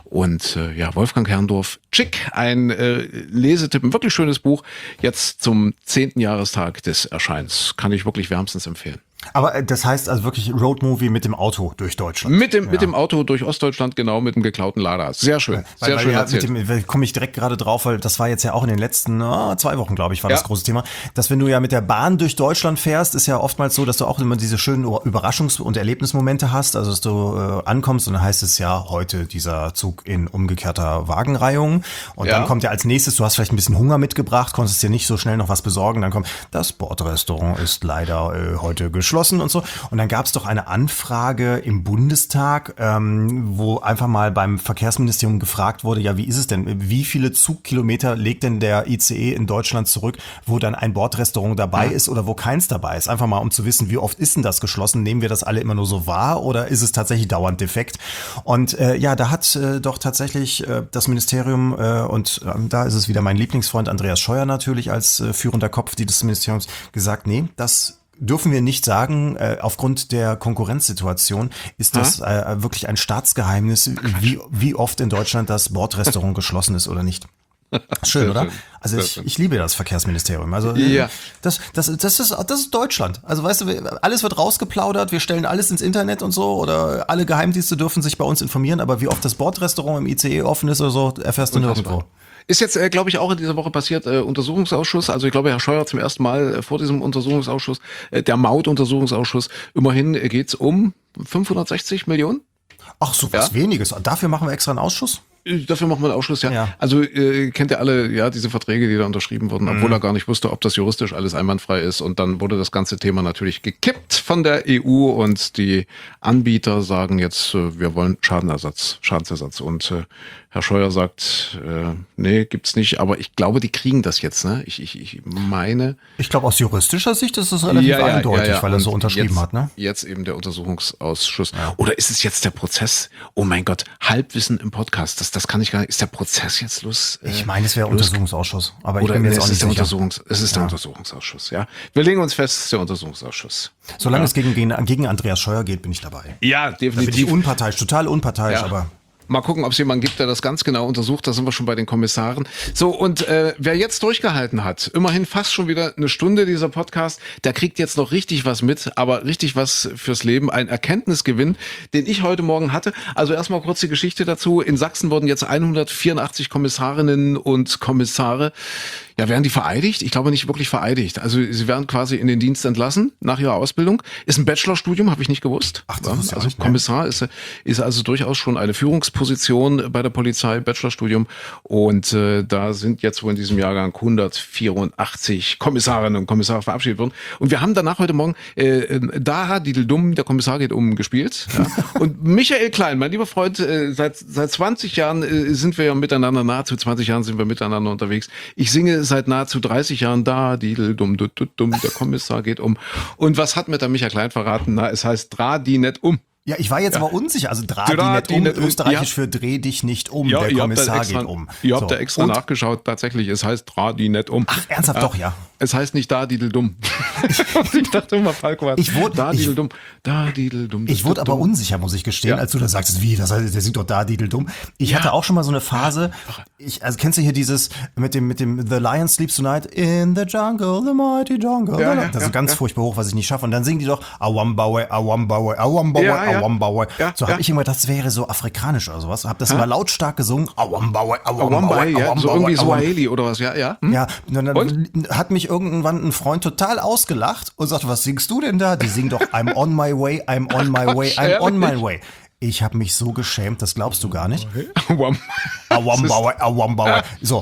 Und äh, ja, Wolfgang Herrndorf, Chick, ein äh, Lesetipp, ein wirklich schönes Buch, jetzt zum zehnten Jahrestag des Erscheins. Kann ich wirklich wärmstens empfehlen. Aber äh, das heißt also wirklich Roadmovie mit dem Auto durch Deutschland. Mit dem, ja. mit dem Auto durch Ostdeutschland, genau, mit dem geklauten Lada. Sehr schön, weil, sehr weil schön ja, erzählt. mit dem komme ich direkt gerade drauf, weil das war jetzt ja auch in den letzten oh, zwei Wochen, glaube ich, war Ja. das große Thema, dass wenn du ja mit der Bahn durch Deutschland fährst, ist ja oftmals so, dass du auch immer diese schönen Überraschungs- und Erlebnismomente hast, also dass du äh, ankommst und dann heißt es ja heute dieser Zug in umgekehrter Wagenreihung und Ja. dann kommt ja als nächstes, du hast vielleicht ein bisschen Hunger mitgebracht, konntest dir nicht so schnell noch was besorgen, dann kommt, das Bordrestaurant ist leider äh, heute geschlossen und so. Und dann gab es doch eine Anfrage im Bundestag, ähm, wo einfach mal beim Verkehrsministerium gefragt wurde, ja, wie ist es denn? Wie viele Zugkilometer legt denn der I C E in Deutschland zurück, wo dann ein Bordrestaurant dabei Ja. ist oder wo keins dabei ist? Einfach mal, um zu wissen, wie oft ist denn das geschlossen? Nehmen wir das alle immer nur so wahr oder ist es tatsächlich dauernd defekt? Und äh, ja, da hat äh, doch tatsächlich äh, das Ministerium äh, und äh, da ist es wieder mein Lieblingsfreund Andreas Scheuer natürlich als äh, führender Kopf dieses Ministeriums gesagt, nee, das dürfen wir nicht sagen, äh, aufgrund der Konkurrenzsituation ist das äh, wirklich ein Staatsgeheimnis, wie, wie oft in Deutschland das Bordrestaurant geschlossen ist oder nicht. Schön, Sehr oder? schön. Also Sehr ich, schön. ich liebe das Verkehrsministerium. Also äh, Ja. das, das, das, ist, das ist Deutschland. Also weißt du, alles wird rausgeplaudert, wir stellen alles ins Internet und so oder alle Geheimdienste dürfen sich bei uns informieren, aber wie oft das Bordrestaurant im I C E offen ist oder so, erfährst du nirgendwo. Ist jetzt, äh, glaube ich, auch in dieser Woche passiert, äh, Untersuchungsausschuss. Also ich glaube, Herr Scheuer zum ersten Mal äh, vor diesem Untersuchungsausschuss, äh, der Maut-Untersuchungsausschuss, immerhin äh, geht's um fünfhundertsechzig Millionen. Ach, so was Ja. Weniges. Dafür machen wir extra einen Ausschuss? Äh, Dafür machen wir einen Ausschuss, ja. Ja. Also äh, kennt ihr alle, ja, diese Verträge, die da unterschrieben wurden, obwohl er gar nicht wusste, ob das juristisch alles einwandfrei ist. Und dann wurde das ganze Thema natürlich gekippt von der E U und die Anbieter sagen jetzt, äh, wir wollen Schadenersatz, Schadensersatz. Und äh, Herr Scheuer sagt, äh, nee, gibt's nicht. Aber ich glaube, die kriegen das jetzt, ne? Ich, ich, ich meine. Ich glaube, aus juristischer Sicht ist es relativ eindeutig, weil er so Und unterschrieben jetzt, hat, ne? Jetzt eben der Untersuchungsausschuss. Oder ist es jetzt der Prozess? Oh mein Gott, Halbwissen im Podcast. Das, das kann ich gar nicht. Ist der Prozess jetzt los? Ich meine, es wäre los- Untersuchungsausschuss, aber ich Oder bin mir nee, jetzt auch es ist nicht der sicher. Untersuchungs, es ist der Untersuchungsausschuss, ja. Wir legen uns fest, es ist der Untersuchungsausschuss. Solange es gegen, gegen, gegen Andreas Scheuer geht, bin ich dabei. Ja, Da bin ich definitiv. unparteiisch, total unparteiisch, Ja. aber Mal gucken, ob es jemanden gibt, der das ganz genau untersucht. Da sind wir schon bei den Kommissaren. So, und äh, wer jetzt durchgehalten hat, immerhin fast schon wieder eine Stunde dieser Podcast, der kriegt jetzt noch richtig was mit, aber richtig was fürs Leben. Ein Erkenntnisgewinn, den ich heute Morgen hatte. Also erstmal kurz die Geschichte dazu. In Sachsen wurden jetzt hundertvierundachtzig Kommissarinnen und Kommissare, ja, werden die vereidigt? Ich glaube nicht wirklich vereidigt. Also sie werden quasi in den Dienst entlassen nach ihrer Ausbildung. Ist ein Bachelorstudium, habe ich nicht gewusst. Ach, das wusste ich auch also nicht, ne? Kommissar ist, ist also durchaus schon eine Führungsposition bei der Polizei, Bachelorstudium. Und äh, da sind jetzt wohl in diesem Jahrgang hundertvierundachtzig Kommissarinnen und Kommissare verabschiedet worden. Und wir haben danach heute Morgen äh, Daha Dideldum, der Kommissar geht um, gespielt. Ja. Und Michael Klein, mein lieber Freund, äh, seit seit zwanzig Jahren äh, sind wir ja miteinander, nahezu zwanzig Jahren sind wir miteinander unterwegs. Ich singe seit nahezu dreißig Jahren Da Dideldum, dut, dut, dum, der Kommissar geht um. Und was hat mir der Michael Klein verraten? Na, es heißt Dra die nicht um. ja, ich war jetzt aber unsicher. Also dreh Dreh dich nicht die um, nicht um. österreichisch Ja. für dreh dich nicht um. Ja, Der ihr habt da Kommissar extra, geht um. Ihr habt So. da extra Und- nachgeschaut, tatsächlich, es heißt Dra die nicht um. Ach, ernsthaft doch, ja. Es heißt nicht Da Dideldum. Und ich dachte immer, Falco hat Ich wurde- Da ich- Dideldum, Da Dideldum. Ich wurde aber unsicher, muss ich gestehen, Ja. als du da sagst, wie, das heißt, der singt doch da Dideldum. Ich Ja. hatte auch schon mal so eine Phase, ich, also kennst du hier dieses mit dem, mit dem The Lion Sleeps Tonight in the jungle, the mighty jungle. Ja, ja, das ist ja, ganz ja. furchtbar hoch, was ich nicht schaffe. Und dann singen die doch Awambawe, Awambawe, Awambawe, Ja, ja. Awambawe. Ja, So habe ja. ich immer gedacht, das wäre so afrikanisch oder sowas. Hab das immer lautstark gesungen. Awambawe, Awambawe, Wombai, ja, so irgendwie Awambawe. Swahili oder was, ja, ja. Hm? Ja, und dann Und? hat mich irgendwann ein Freund total ausgelacht und sagte, was singst du denn da? Die singen doch I'm on my way, I'm on my way, I'm on my way. Ich habe mich so geschämt, das glaubst du gar nicht. Wom- Awambawe, Awambawe. So,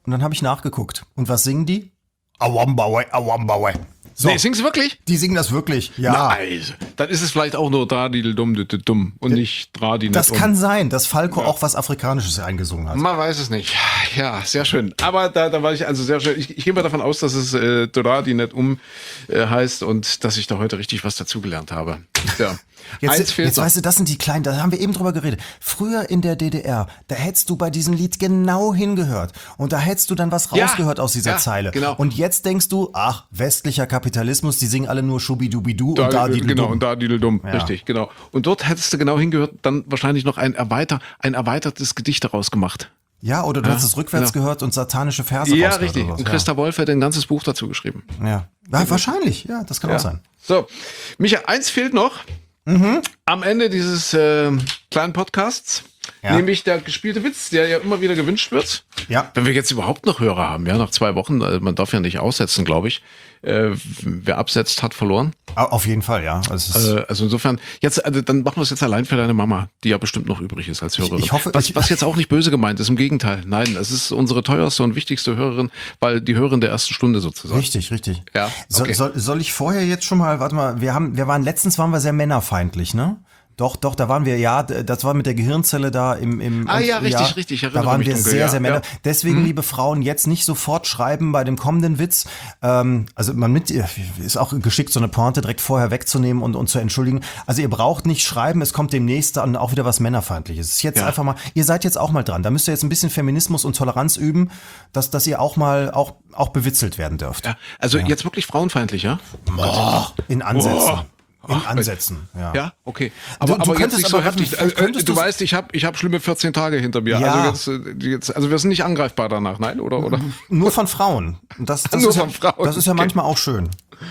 Und dann habe ich nachgeguckt. Und was singen die? Awambawe, awambawe. So, Nee, singst du wirklich? die singen das wirklich, ja. Nein. Dann ist es vielleicht auch nur Dradidel-Dumm, dumm und nicht Dradi Das nicht um. kann sein, dass Falco auch was Afrikanisches eingesungen hat. Man weiß es nicht. Ja, sehr schön. Aber da, da war ich also sehr schön. Ich, ich gehe mal davon aus, dass es äh, Dradi nicht um äh, heißt und dass ich da heute richtig was dazugelernt habe. Ja. Eins Jetzt, fehlt jetzt noch. weißt du, das sind die kleinen, da haben wir eben drüber geredet. Früher in der D D R, da hättest du bei diesem Lied genau hingehört. Und da hättest du dann was Ja, rausgehört aus dieser ja, Zeile. genau. Und jetzt denkst du, ach, westlicher Kapitalismus, die singen alle nur Schubidubidu und da die Genau, und da Dumm, Ja. richtig, genau. Und dort hättest du genau hingehört, dann wahrscheinlich noch ein, erweiter, ein erweitertes Gedicht daraus gemacht. Ja, oder du Ja, hast es rückwärts genau. gehört und satanische Verse Ja, rausgehört richtig. oder was. Und Christa Wolf hat ein ganzes Buch dazu geschrieben. Ja. ja, wahrscheinlich, ja, das kann auch sein. So, Micha, eins fehlt noch. Am Ende dieses äh, kleinen Podcasts, Ja. nämlich der gespielte Witz, der ja immer wieder gewünscht wird. Ja. Wenn wir jetzt überhaupt noch Hörer haben, ja, nach zwei Wochen, also man darf ja nicht aussetzen, glaube ich. Äh, wer absetzt, hat verloren. Au- Auf jeden Fall, ja. Es ist, Äh, also insofern, jetzt, also dann machen wir es jetzt allein für deine Mama, die ja bestimmt noch übrig ist als Hörerin. ich hoffe, was, ich- was jetzt auch nicht böse gemeint ist, im Gegenteil. Nein, es ist unsere teuerste und wichtigste Hörerin, weil die Hörerin der ersten Stunde sozusagen. Richtig, richtig. Ja, Soll, okay. soll, soll ich vorher jetzt schon mal, warte mal, wir haben, wir waren letztens waren wir sehr männerfeindlich, ne? Doch, doch, da waren wir, ja, d- das war mit der Gehirnzelle da im, im Ah, ja, richtig, richtig, ich erinnere Da waren mich wir dunkel, sehr, ja, sehr männer. ja. Deswegen, liebe Frauen, jetzt nicht sofort schreiben bei dem kommenden Witz. Ähm, also man mit, ist auch geschickt, so eine Pointe direkt vorher wegzunehmen und, und zu entschuldigen. Also ihr braucht nicht schreiben, es kommt demnächst dann auch wieder was Männerfeindliches. Es ist jetzt Ja. einfach mal, ihr seid jetzt auch mal dran. Da müsst ihr jetzt ein bisschen Feminismus und Toleranz üben, dass, dass ihr auch mal auch, auch bewitzelt werden dürft. Ja, also jetzt wirklich frauenfeindlich, ja? In Ansätzen. Boah. In Ansätzen, ja. Ja, okay. Aber, du aber jetzt könntest nicht so aber, warte, heftig. Äh, äh, könntest du du's- weißt, ich habe ich hab schlimme vierzehn Tage hinter mir. Ja. Also, jetzt, äh, jetzt, also wir sind nicht angreifbar danach, nein? Oder? oder? Nur von Frauen. Und Das, das Nur ist ja, von Frauen, Das ist ja okay. manchmal auch schön.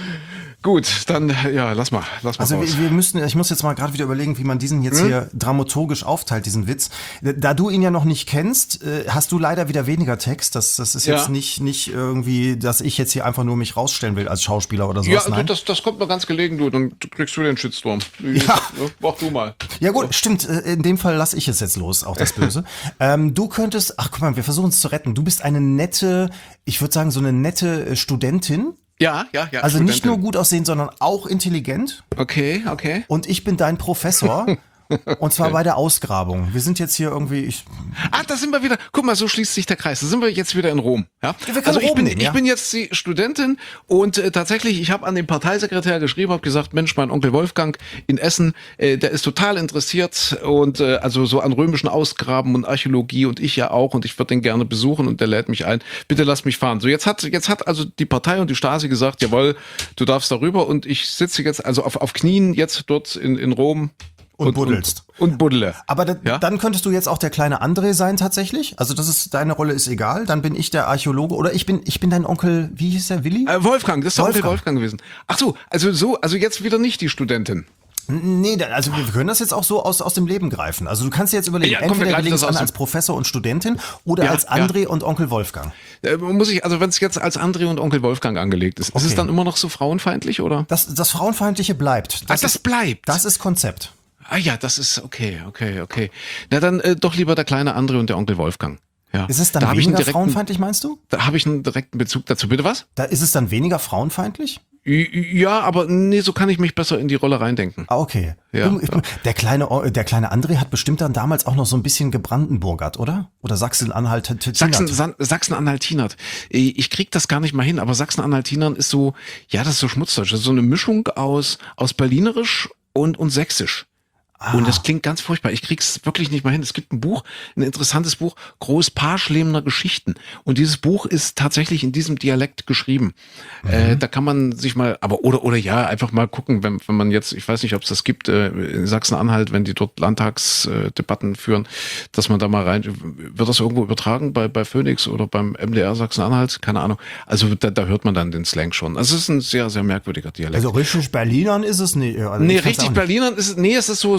Gut, dann ja, lass mal, lass mal Also raus. wir, wir müssen, ich muss jetzt mal gerade wieder überlegen, wie man diesen jetzt hier dramaturgisch aufteilt, diesen Witz. Da du ihn ja noch nicht kennst, äh, hast du leider wieder weniger Text. Das, das ist jetzt Ja. nicht, nicht irgendwie, dass ich jetzt hier einfach nur mich rausstellen will als Schauspieler oder Ja, sowas. also Nein. das, das kommt mir ganz gelegen, du. Dann kriegst du den Shitstorm. Ja. Mach du mal. Ja gut, stimmt. äh, In dem Fall lasse ich es jetzt los, auch das Böse. ähm, du könntest, ach guck mal, wir versuchen es zu retten. Du bist eine nette, ich würde sagen, so eine nette äh, Studentin. Ja, ja, ja. Also nicht Studentin. nur gut aussehen, sondern auch intelligent. Okay, okay. Und ich bin dein Professor. Und zwar bei der Ausgrabung. Wir sind jetzt hier irgendwie. Ich, Ah, da sind wir wieder. Guck mal, so schließt sich der Kreis. Da sind wir jetzt wieder in Rom. Ja? wir können Also ich Rom bin, nehmen, ich ja. bin jetzt die Studentin und äh, tatsächlich, ich habe an den Parteisekretär geschrieben, habe gesagt, Mensch, mein Onkel Wolfgang in Essen, äh, der ist total interessiert und äh, also so an römischen Ausgraben und Archäologie und ich ja auch und ich würde den gerne besuchen und der lädt mich ein. Bitte lass mich fahren. So jetzt hat jetzt hat also die Partei und die Stasi gesagt, jawohl, du darfst darüber und ich sitze jetzt also auf auf Knien jetzt dort in in Rom. Und buddelst. Und, und buddle. aber da, Ja? dann könntest du jetzt auch der kleine André sein tatsächlich. Also das ist deine Rolle ist egal. Dann bin ich der Archäologe oder ich bin ich bin dein Onkel. Wie hieß der Willi? Äh, Wolfgang, das ist der Onkel Wolfgang. Wolfgang gewesen. Ach so, also so, also jetzt wieder nicht die Studentin. Nee, da- also wir können das jetzt auch so aus, aus dem Leben greifen. Also du kannst dir jetzt überlegen, Ja, komm, wir entweder wir greifen legen das es an aus dem- als Professor und Studentin oder Ja, als ja. André und Onkel Wolfgang. Äh, muss ich, also wenn es jetzt als André und Onkel Wolfgang angelegt ist, ist es Okay. dann immer noch so frauenfeindlich, oder? Das, das Frauenfeindliche bleibt. Ach, das ist, bleibt. Das ist Konzept. Ah ja, das ist okay, okay, okay. Na dann äh, doch lieber der kleine André und der Onkel Wolfgang. Ja. Ist es dann da hab ich einen weniger direkten, frauenfeindlich, meinst du? Da habe ich einen direkten Bezug dazu. Bitte was? Da ist es dann weniger frauenfeindlich? Ja, aber nee, so kann ich mich besser in die Rolle reindenken. Ah, okay. Ja, Du, Der kleine, der kleine André hat bestimmt dann damals auch noch so ein bisschen gebrandenburgert, oder? Oder Sachsen-Anhalt. Sachsen, San- Sachsen-Anhalt-Tinert. Ich krieg das gar nicht mal hin, aber Sachsen-Anhalt-Tinert ist so, ja, das ist so Schmutzdeutsch. Das ist so eine Mischung aus, aus Berlinerisch und, und Sächsisch. Und das klingt ganz furchtbar. Ich krieg's wirklich nicht mal hin. Es gibt ein Buch, ein interessantes Buch, Großpaarschlemner Geschichten. Und dieses Buch ist tatsächlich in diesem Dialekt geschrieben. Mhm. Äh, da kann man sich mal, aber oder oder ja, einfach mal gucken, wenn, wenn man jetzt, ich weiß nicht, ob es das gibt, äh, in Sachsen-Anhalt, wenn die dort Landtagsdebatten äh, führen, dass man da mal rein, wird das irgendwo übertragen bei, bei Phoenix oder beim M D R Sachsen-Anhalt? Keine Ahnung. Also da, da hört man dann den Slang schon. Also es ist ein sehr, sehr merkwürdiger Dialekt. Also richtig Berlinern ist es nicht. Also nee, ich kann's auch richtig nicht. Berlinern ist es, nee, es ist so, so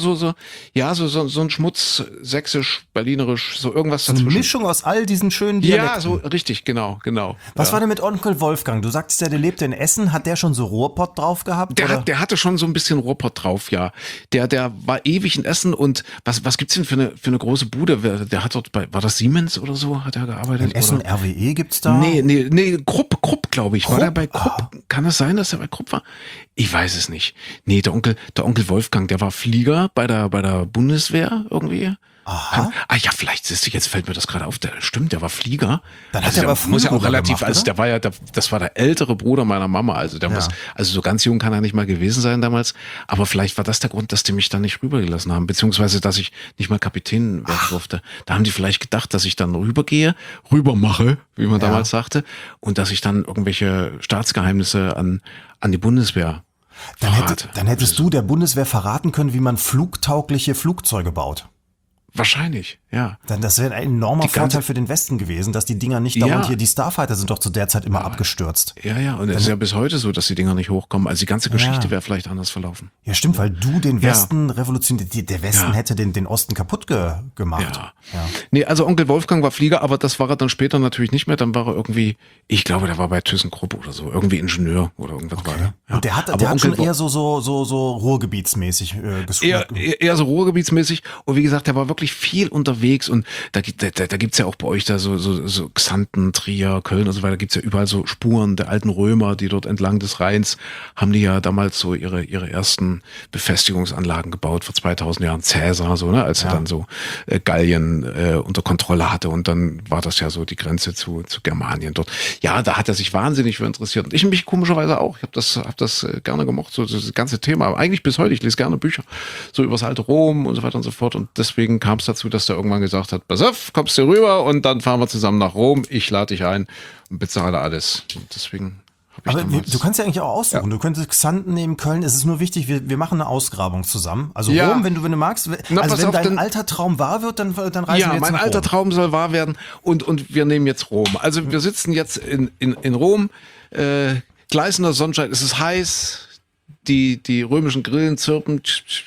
so, so, ja, so, so, so ein Schmutz, sächsisch, berlinerisch, so irgendwas So eine dazwischen. Mischung aus all diesen schönen Dialekten. Ja, so richtig, genau, genau. Was ja. war denn mit Onkel Wolfgang? Du sagtest ja, der lebte in Essen. Hat der schon so Ruhrpott drauf gehabt? Der, oder? hat, der hatte schon so ein bisschen Ruhrpott drauf, ja. Der, der war ewig in Essen und was, was gibt's denn für eine, für eine große Bude? Wer- Der hat dort bei, war das Siemens oder so? Hat er gearbeitet? In Essen oder? R W E gibt's da? Nee, nee, nee, Krupp, Krupp, glaube ich. War der bei Krupp? Ah. Kann es sein, dass er bei Krupp war? Ich weiß es nicht. Nee, der Onkel, der Onkel Wolfgang, der war Flieger bei der, bei der Bundeswehr irgendwie. Aha. Ah ja, vielleicht ist jetzt fällt mir das gerade auf. Der stimmt, der war Flieger. Dann hat also er der aber muss ja auch Flugruder relativ, gemacht, also oder? der war ja, der, das war der ältere Bruder meiner Mama. Also der Ja. muss, also so ganz jung kann er nicht mal gewesen sein damals. Aber vielleicht war das der Grund, dass die mich dann nicht rübergelassen haben, beziehungsweise dass ich nicht mal Kapitän werden durfte. Da haben die vielleicht gedacht, dass ich dann rübergehe, rübermache, wie man Ja. damals sagte, und dass ich dann irgendwelche Staatsgeheimnisse an an die Bundeswehr Dann, hätte, verrate. dann hättest du der Bundeswehr verraten können, wie man flugtaugliche Flugzeuge baut. Wahrscheinlich, ja. Dann, das wäre ein enormer Die ganze- Vorteil für den Westen gewesen, dass die Dinger nicht dauernd Ja. hier, die Starfighter sind doch zu der Zeit immer abgestürzt. Ja, ja, und es ist ja bis heute so, dass die Dinger nicht hochkommen. Also die ganze Geschichte wäre vielleicht anders verlaufen. Ja, stimmt, weil du den Ja. Westen revolutioniert, die- der Westen Ja. hätte den, den Osten kaputt ge, gemacht. Ja. Ja. Nee, also Onkel Wolfgang war Flieger, aber das war er dann später natürlich nicht mehr. Dann war er irgendwie, ich glaube, der war bei ThyssenKrupp oder so, irgendwie Ingenieur oder irgendwas war der. Ja. Und der hat, Aber der hat schon Onkel Wo- eher so, so, so, so Ruhrgebietsmäßig äh, ges- eher, eher eher so ruhrgebietsmäßig. Und wie gesagt, der war wirklich viel unterwegs. Und da, gibt- da, da, da gibt's ja auch bei euch da so, so, so Xanten, Trier, Köln und so weiter, gibt's ja überall so Spuren der alten Römer, die dort entlang des Rheins haben die ja damals so ihre, ihre ersten Befestigungsanlagen gebaut, vor zweitausend Jahren. Cäsar, so, ne, als er dann so äh, Gallien äh, unter Kontrolle hatte. Und dann war das ja so die Grenze zu, zu Germanien dort. Ja, da hat er sich wahnsinnig für interessiert. Und ich mich komischerweise auch. Ich habe das, hab das äh, gerne gemocht, so das ganze Thema. Aber eigentlich bis heute, ich lese gerne Bücher, so übers alte Rom und so weiter und so fort. Und deswegen kam es dazu, dass der irgendwann gesagt hat, pass auf, kommst du rüber und dann fahren wir zusammen nach Rom. Ich lade dich ein und bezahle alles. Und deswegen habe ich Aber wir, damals... du kannst ja eigentlich auch aussuchen. Du könntest Xanten nehmen, Köln. Es ist nur wichtig, wir, wir machen eine Ausgrabung zusammen. Also Ja. Rom, wenn du, wenn du magst. Na, Also pass wenn auf, dein dann- alter Traum wahr wird, dann, dann reisen wir Ja, jetzt mein nach alter Rom. Traum soll wahr werden und, und wir nehmen jetzt Rom. Also wir sitzen jetzt in, in, in Rom, äh, gleißender Sonnenschein, es ist heiß, die, die römischen Grillen zirpen.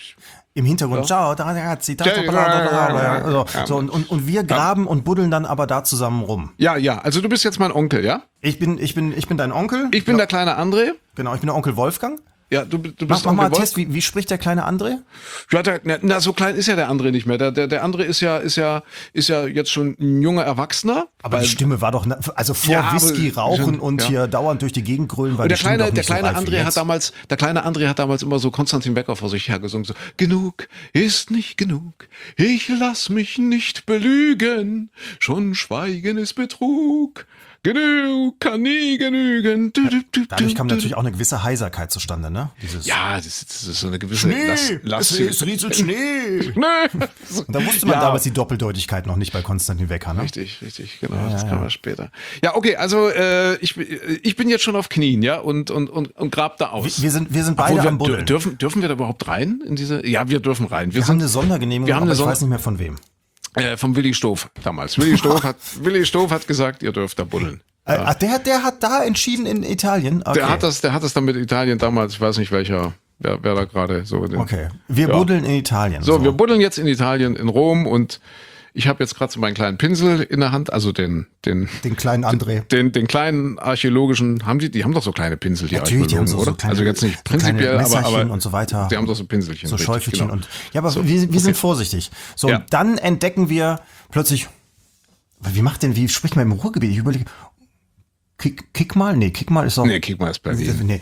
Im Hintergrund, ciao, da, ragazzi, da, da, da, da, da, da. So, und, und, und wir graben und buddeln dann aber da zusammen rum. Ja, ja, also du bist jetzt mein Onkel, ja? Ich bin, ich bin, ich bin dein Onkel. Ich bin der kleine André. Genau, ich bin der Onkel Wolfgang. Ja, du, du Mach, bist mach mal einen Onkel Test, wie, wie spricht der kleine André? Ja, der, na, na, so klein ist ja der André nicht mehr. Der, der, der André ist ja, ist ja, ist ja jetzt schon ein junger Erwachsener. Aber weil- die Stimme war doch, ne- also vor Ja, aber Whisky rauchen schon, und ja. hier dauernd durch die Gegend grölen, weil Und der die Stimme kleine, doch der nicht so kleine reif wie André hat jetzt. damals, der kleine André hat damals immer so Konstantin Becker vor sich hergesungen, so, genug ist nicht genug, ich lass mich nicht belügen, schon Schweigen ist Betrug, genug kann nie genügen. Du, du, du, Dadurch du, kam du. natürlich auch eine gewisse Heiserkeit zustande, ne? Dieses Ja, das, ist- das ist so eine gewisse Schnee, Last, es, es rieselt Schnee. Nee. Und da wusste man Ja. damals die Doppeldeutigkeit noch nicht bei Konstantin Wecker, ne? Richtig, richtig, genau, das kam ja später. Ja, okay, also äh, ich, ich bin jetzt schon auf Knien, ja, und, und, und, und grab da aus. Wir, wir sind, wir sind beide Obwohl, wir, am Buddeln. dür- dürfen, dürfen wir da überhaupt rein in diese? Ja, wir dürfen rein. Wir, wir haben eine sind Sondergenehmigung, wir haben aber eine ich Sonder- weiß nicht mehr von wem. äh, vom Willi Stoff damals. Willi Stoff hat Willi Stoff hat gesagt, ihr dürft da buddeln. Äh, ach, der, der hat da entschieden in Italien? Okay. Der hat das, der hat das dann mit Italien damals. Ich weiß nicht welcher, wer, wer da gerade so. Den, Okay, wir Ja. buddeln in Italien. So, wir buddeln jetzt in Italien, in Rom und ich habe jetzt gerade so meinen kleinen Pinsel in der Hand, also den, den, Den kleinen André. den, den kleinen archäologischen, haben die, die haben doch so kleine Pinsel, die Natürlich, die haben Archäologen, so, so oder? kleine, also jetzt nicht so kleine prinzipiell, aber, Messerchen aber und so weiter. die haben doch so Pinselchen. So richtig, Schäufelchen genau. und. Ja, aber So, wir, wir sind okay. vorsichtig. So, Ja. und dann entdecken wir plötzlich. Wie macht denn, wie spricht man im Ruhrgebiet? Ich überlege. Kick, kick mal? Nee, kick mal ist doch. Nee, kick mal ist Berlin. Nee.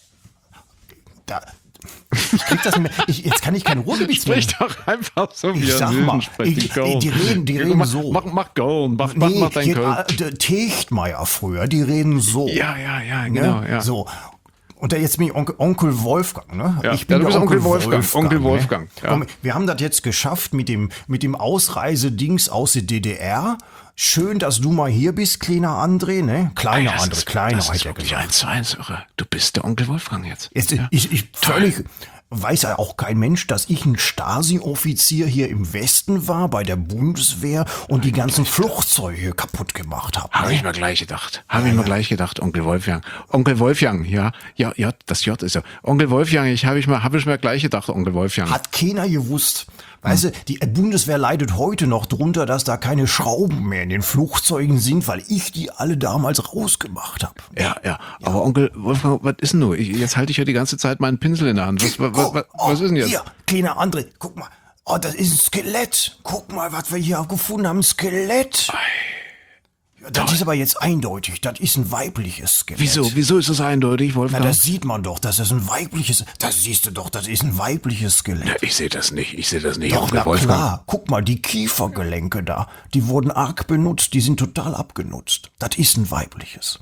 Da, ich krieg das nicht mehr. Ich, jetzt kann ich kein Ruhrgebiet mehr. Sprich doch einfach so, wie Ich er sag will, mal, sprich ich- in Köln. die reden- die reden mach, so. Mach, mach Köln, mach, mach, mach dein hier, Köln. äh, der Techtmeier früher, die reden so. Ja, ja, ja, ne? genau, ja. So. Und da jetzt bin ich Onkel, Onkel Wolfgang, ne? Ja. Ich bin Ja, du der bist Onkel Wolfgang, Onkel Wolfgang, Ne? ja. Komm, wir haben das jetzt geschafft mit dem, mit dem Ausreisedings aus der D D R. Schön, dass du mal hier bist, kleiner André, ne? Kleiner Ey, das André, ist, kleiner das hat ist er wirklich gesagt. eins zu eins irre. Du bist der Onkel Wolfgang jetzt. Jetzt, ja. ich, ich völlig, weiß ja auch kein Mensch, dass ich ein Stasi-Offizier hier im Westen war, bei der Bundeswehr und die ganzen Flugzeuge kaputt gemacht habe. Habe ich mir gleich gedacht. Habe ich mir gleich gedacht, Onkel Wolfgang. Onkel Wolfgang, ja. Ja, ja, das J ist ja. Onkel Wolfgang, ich habe ich mir, habe ich mir gleich gedacht, Onkel Wolfgang. Hat keiner gewusst. Weißt du, die Bundeswehr leidet heute noch drunter, dass da keine Schrauben mehr in den Flugzeugen sind, weil ich die alle damals rausgemacht habe. Ja, ja, aber Onkel Wolfgang, was ist denn nur? Ich, jetzt halte ich ja die ganze Zeit meinen Pinsel in der Hand. Was, was, Oh, was, oh, was ist denn jetzt? Hier, kleiner André, guck mal. Oh, das ist ein Skelett. Guck mal, was wir hier gefunden haben. Ein Skelett. Ja, das ist aber jetzt eindeutig. Das ist ein weibliches Skelett. Wieso? Wieso ist das eindeutig, Na, Wolfgang? das sieht man doch, dass das ein weibliches, das siehst du doch, das ist ein weibliches Skelett. Ja, ich sehe das nicht. Ich sehe das nicht, Doch, Onkel na Wolfgang. klar. Guck mal, die Kiefergelenke da, die wurden arg benutzt, die sind total abgenutzt. Das ist ein weibliches.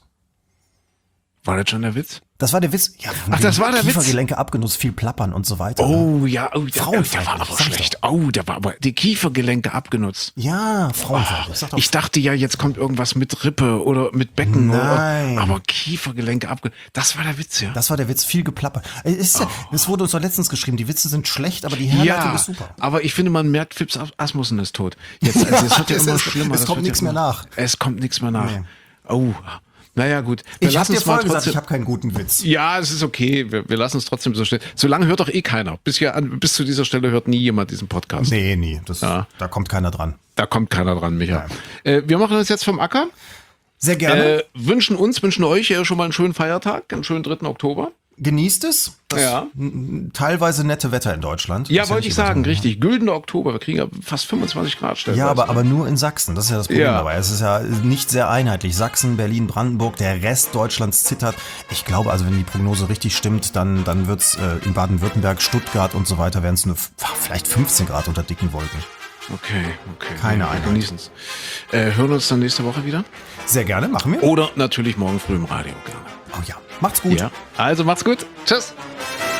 War das schon der Witz? Das war der Witz. Ja, Ach, das war der Witz. Kiefergelenke abgenutzt, viel plappern und so weiter. Ne? Oh, ja, oh, der, Frauenfeindlich, der war aber sag ich schlecht. Oh, der war aber die Kiefergelenke abgenutzt. Ja, Frauenfeindlich. Sag doch. Ich dachte ja, jetzt kommt irgendwas mit Rippe oder mit Becken. Nein. Oder, aber Kiefergelenke abgenutzt. Das war der Witz, ja. Das war der Witz, viel geplappert. Es, ist ja, es wurde uns doch letztens geschrieben, die Witze sind schlecht, aber die Herleitung Ja, ist super. aber ich finde, man merkt, Fips Asmussen ist tot. Jetzt, also, es wird ja Es immer ist- schlimmer. es das kommt wird ja nichts mehr immer- nach. Es kommt nichts mehr nach. Nee. Oh, naja, gut. Wir Ich hab lassen dir es mal vorher gesagt, trotzdem- ich habe keinen guten Witz. Ja, es ist okay. Wir, wir lassen es trotzdem so stehen. Solange hört doch eh keiner. Bis, hier an, bis zu dieser Stelle hört nie jemand diesen Podcast. Nee, nie. Das, Ja. Da kommt keiner dran. Da kommt keiner dran, Micha. Äh, wir machen uns jetzt vom Acker. Sehr gerne. Äh, wünschen uns, wünschen euch ja schon mal einen schönen Feiertag, einen schönen dritten Oktober. Genießt es. Das Ja. n- teilweise nette Wetter in Deutschland. Ja, Ist wollte nicht ich immer sagen, so. richtig. Güldener Oktober. Wir kriegen ja fast fünfundzwanzig Grad stellenweise. Ja, aber, aber nur in Sachsen. Das ist ja das Problem Ja. dabei. Es ist ja nicht sehr einheitlich. Sachsen, Berlin, Brandenburg, der Rest Deutschlands zittert. Ich glaube also, wenn die Prognose richtig stimmt, dann, dann wird es äh, in Baden-Württemberg, Stuttgart und so weiter, werden es nur f- vielleicht fünfzehn Grad unter dicken Wolken. Okay, okay. Keine wir Einheit. genießen es. Äh, hören uns dann nächste Woche wieder. Sehr gerne, machen wir. Oder natürlich morgen früh im Radio. Gerne. Oh ja, macht's gut. Ja. Also macht's gut. Tschüss.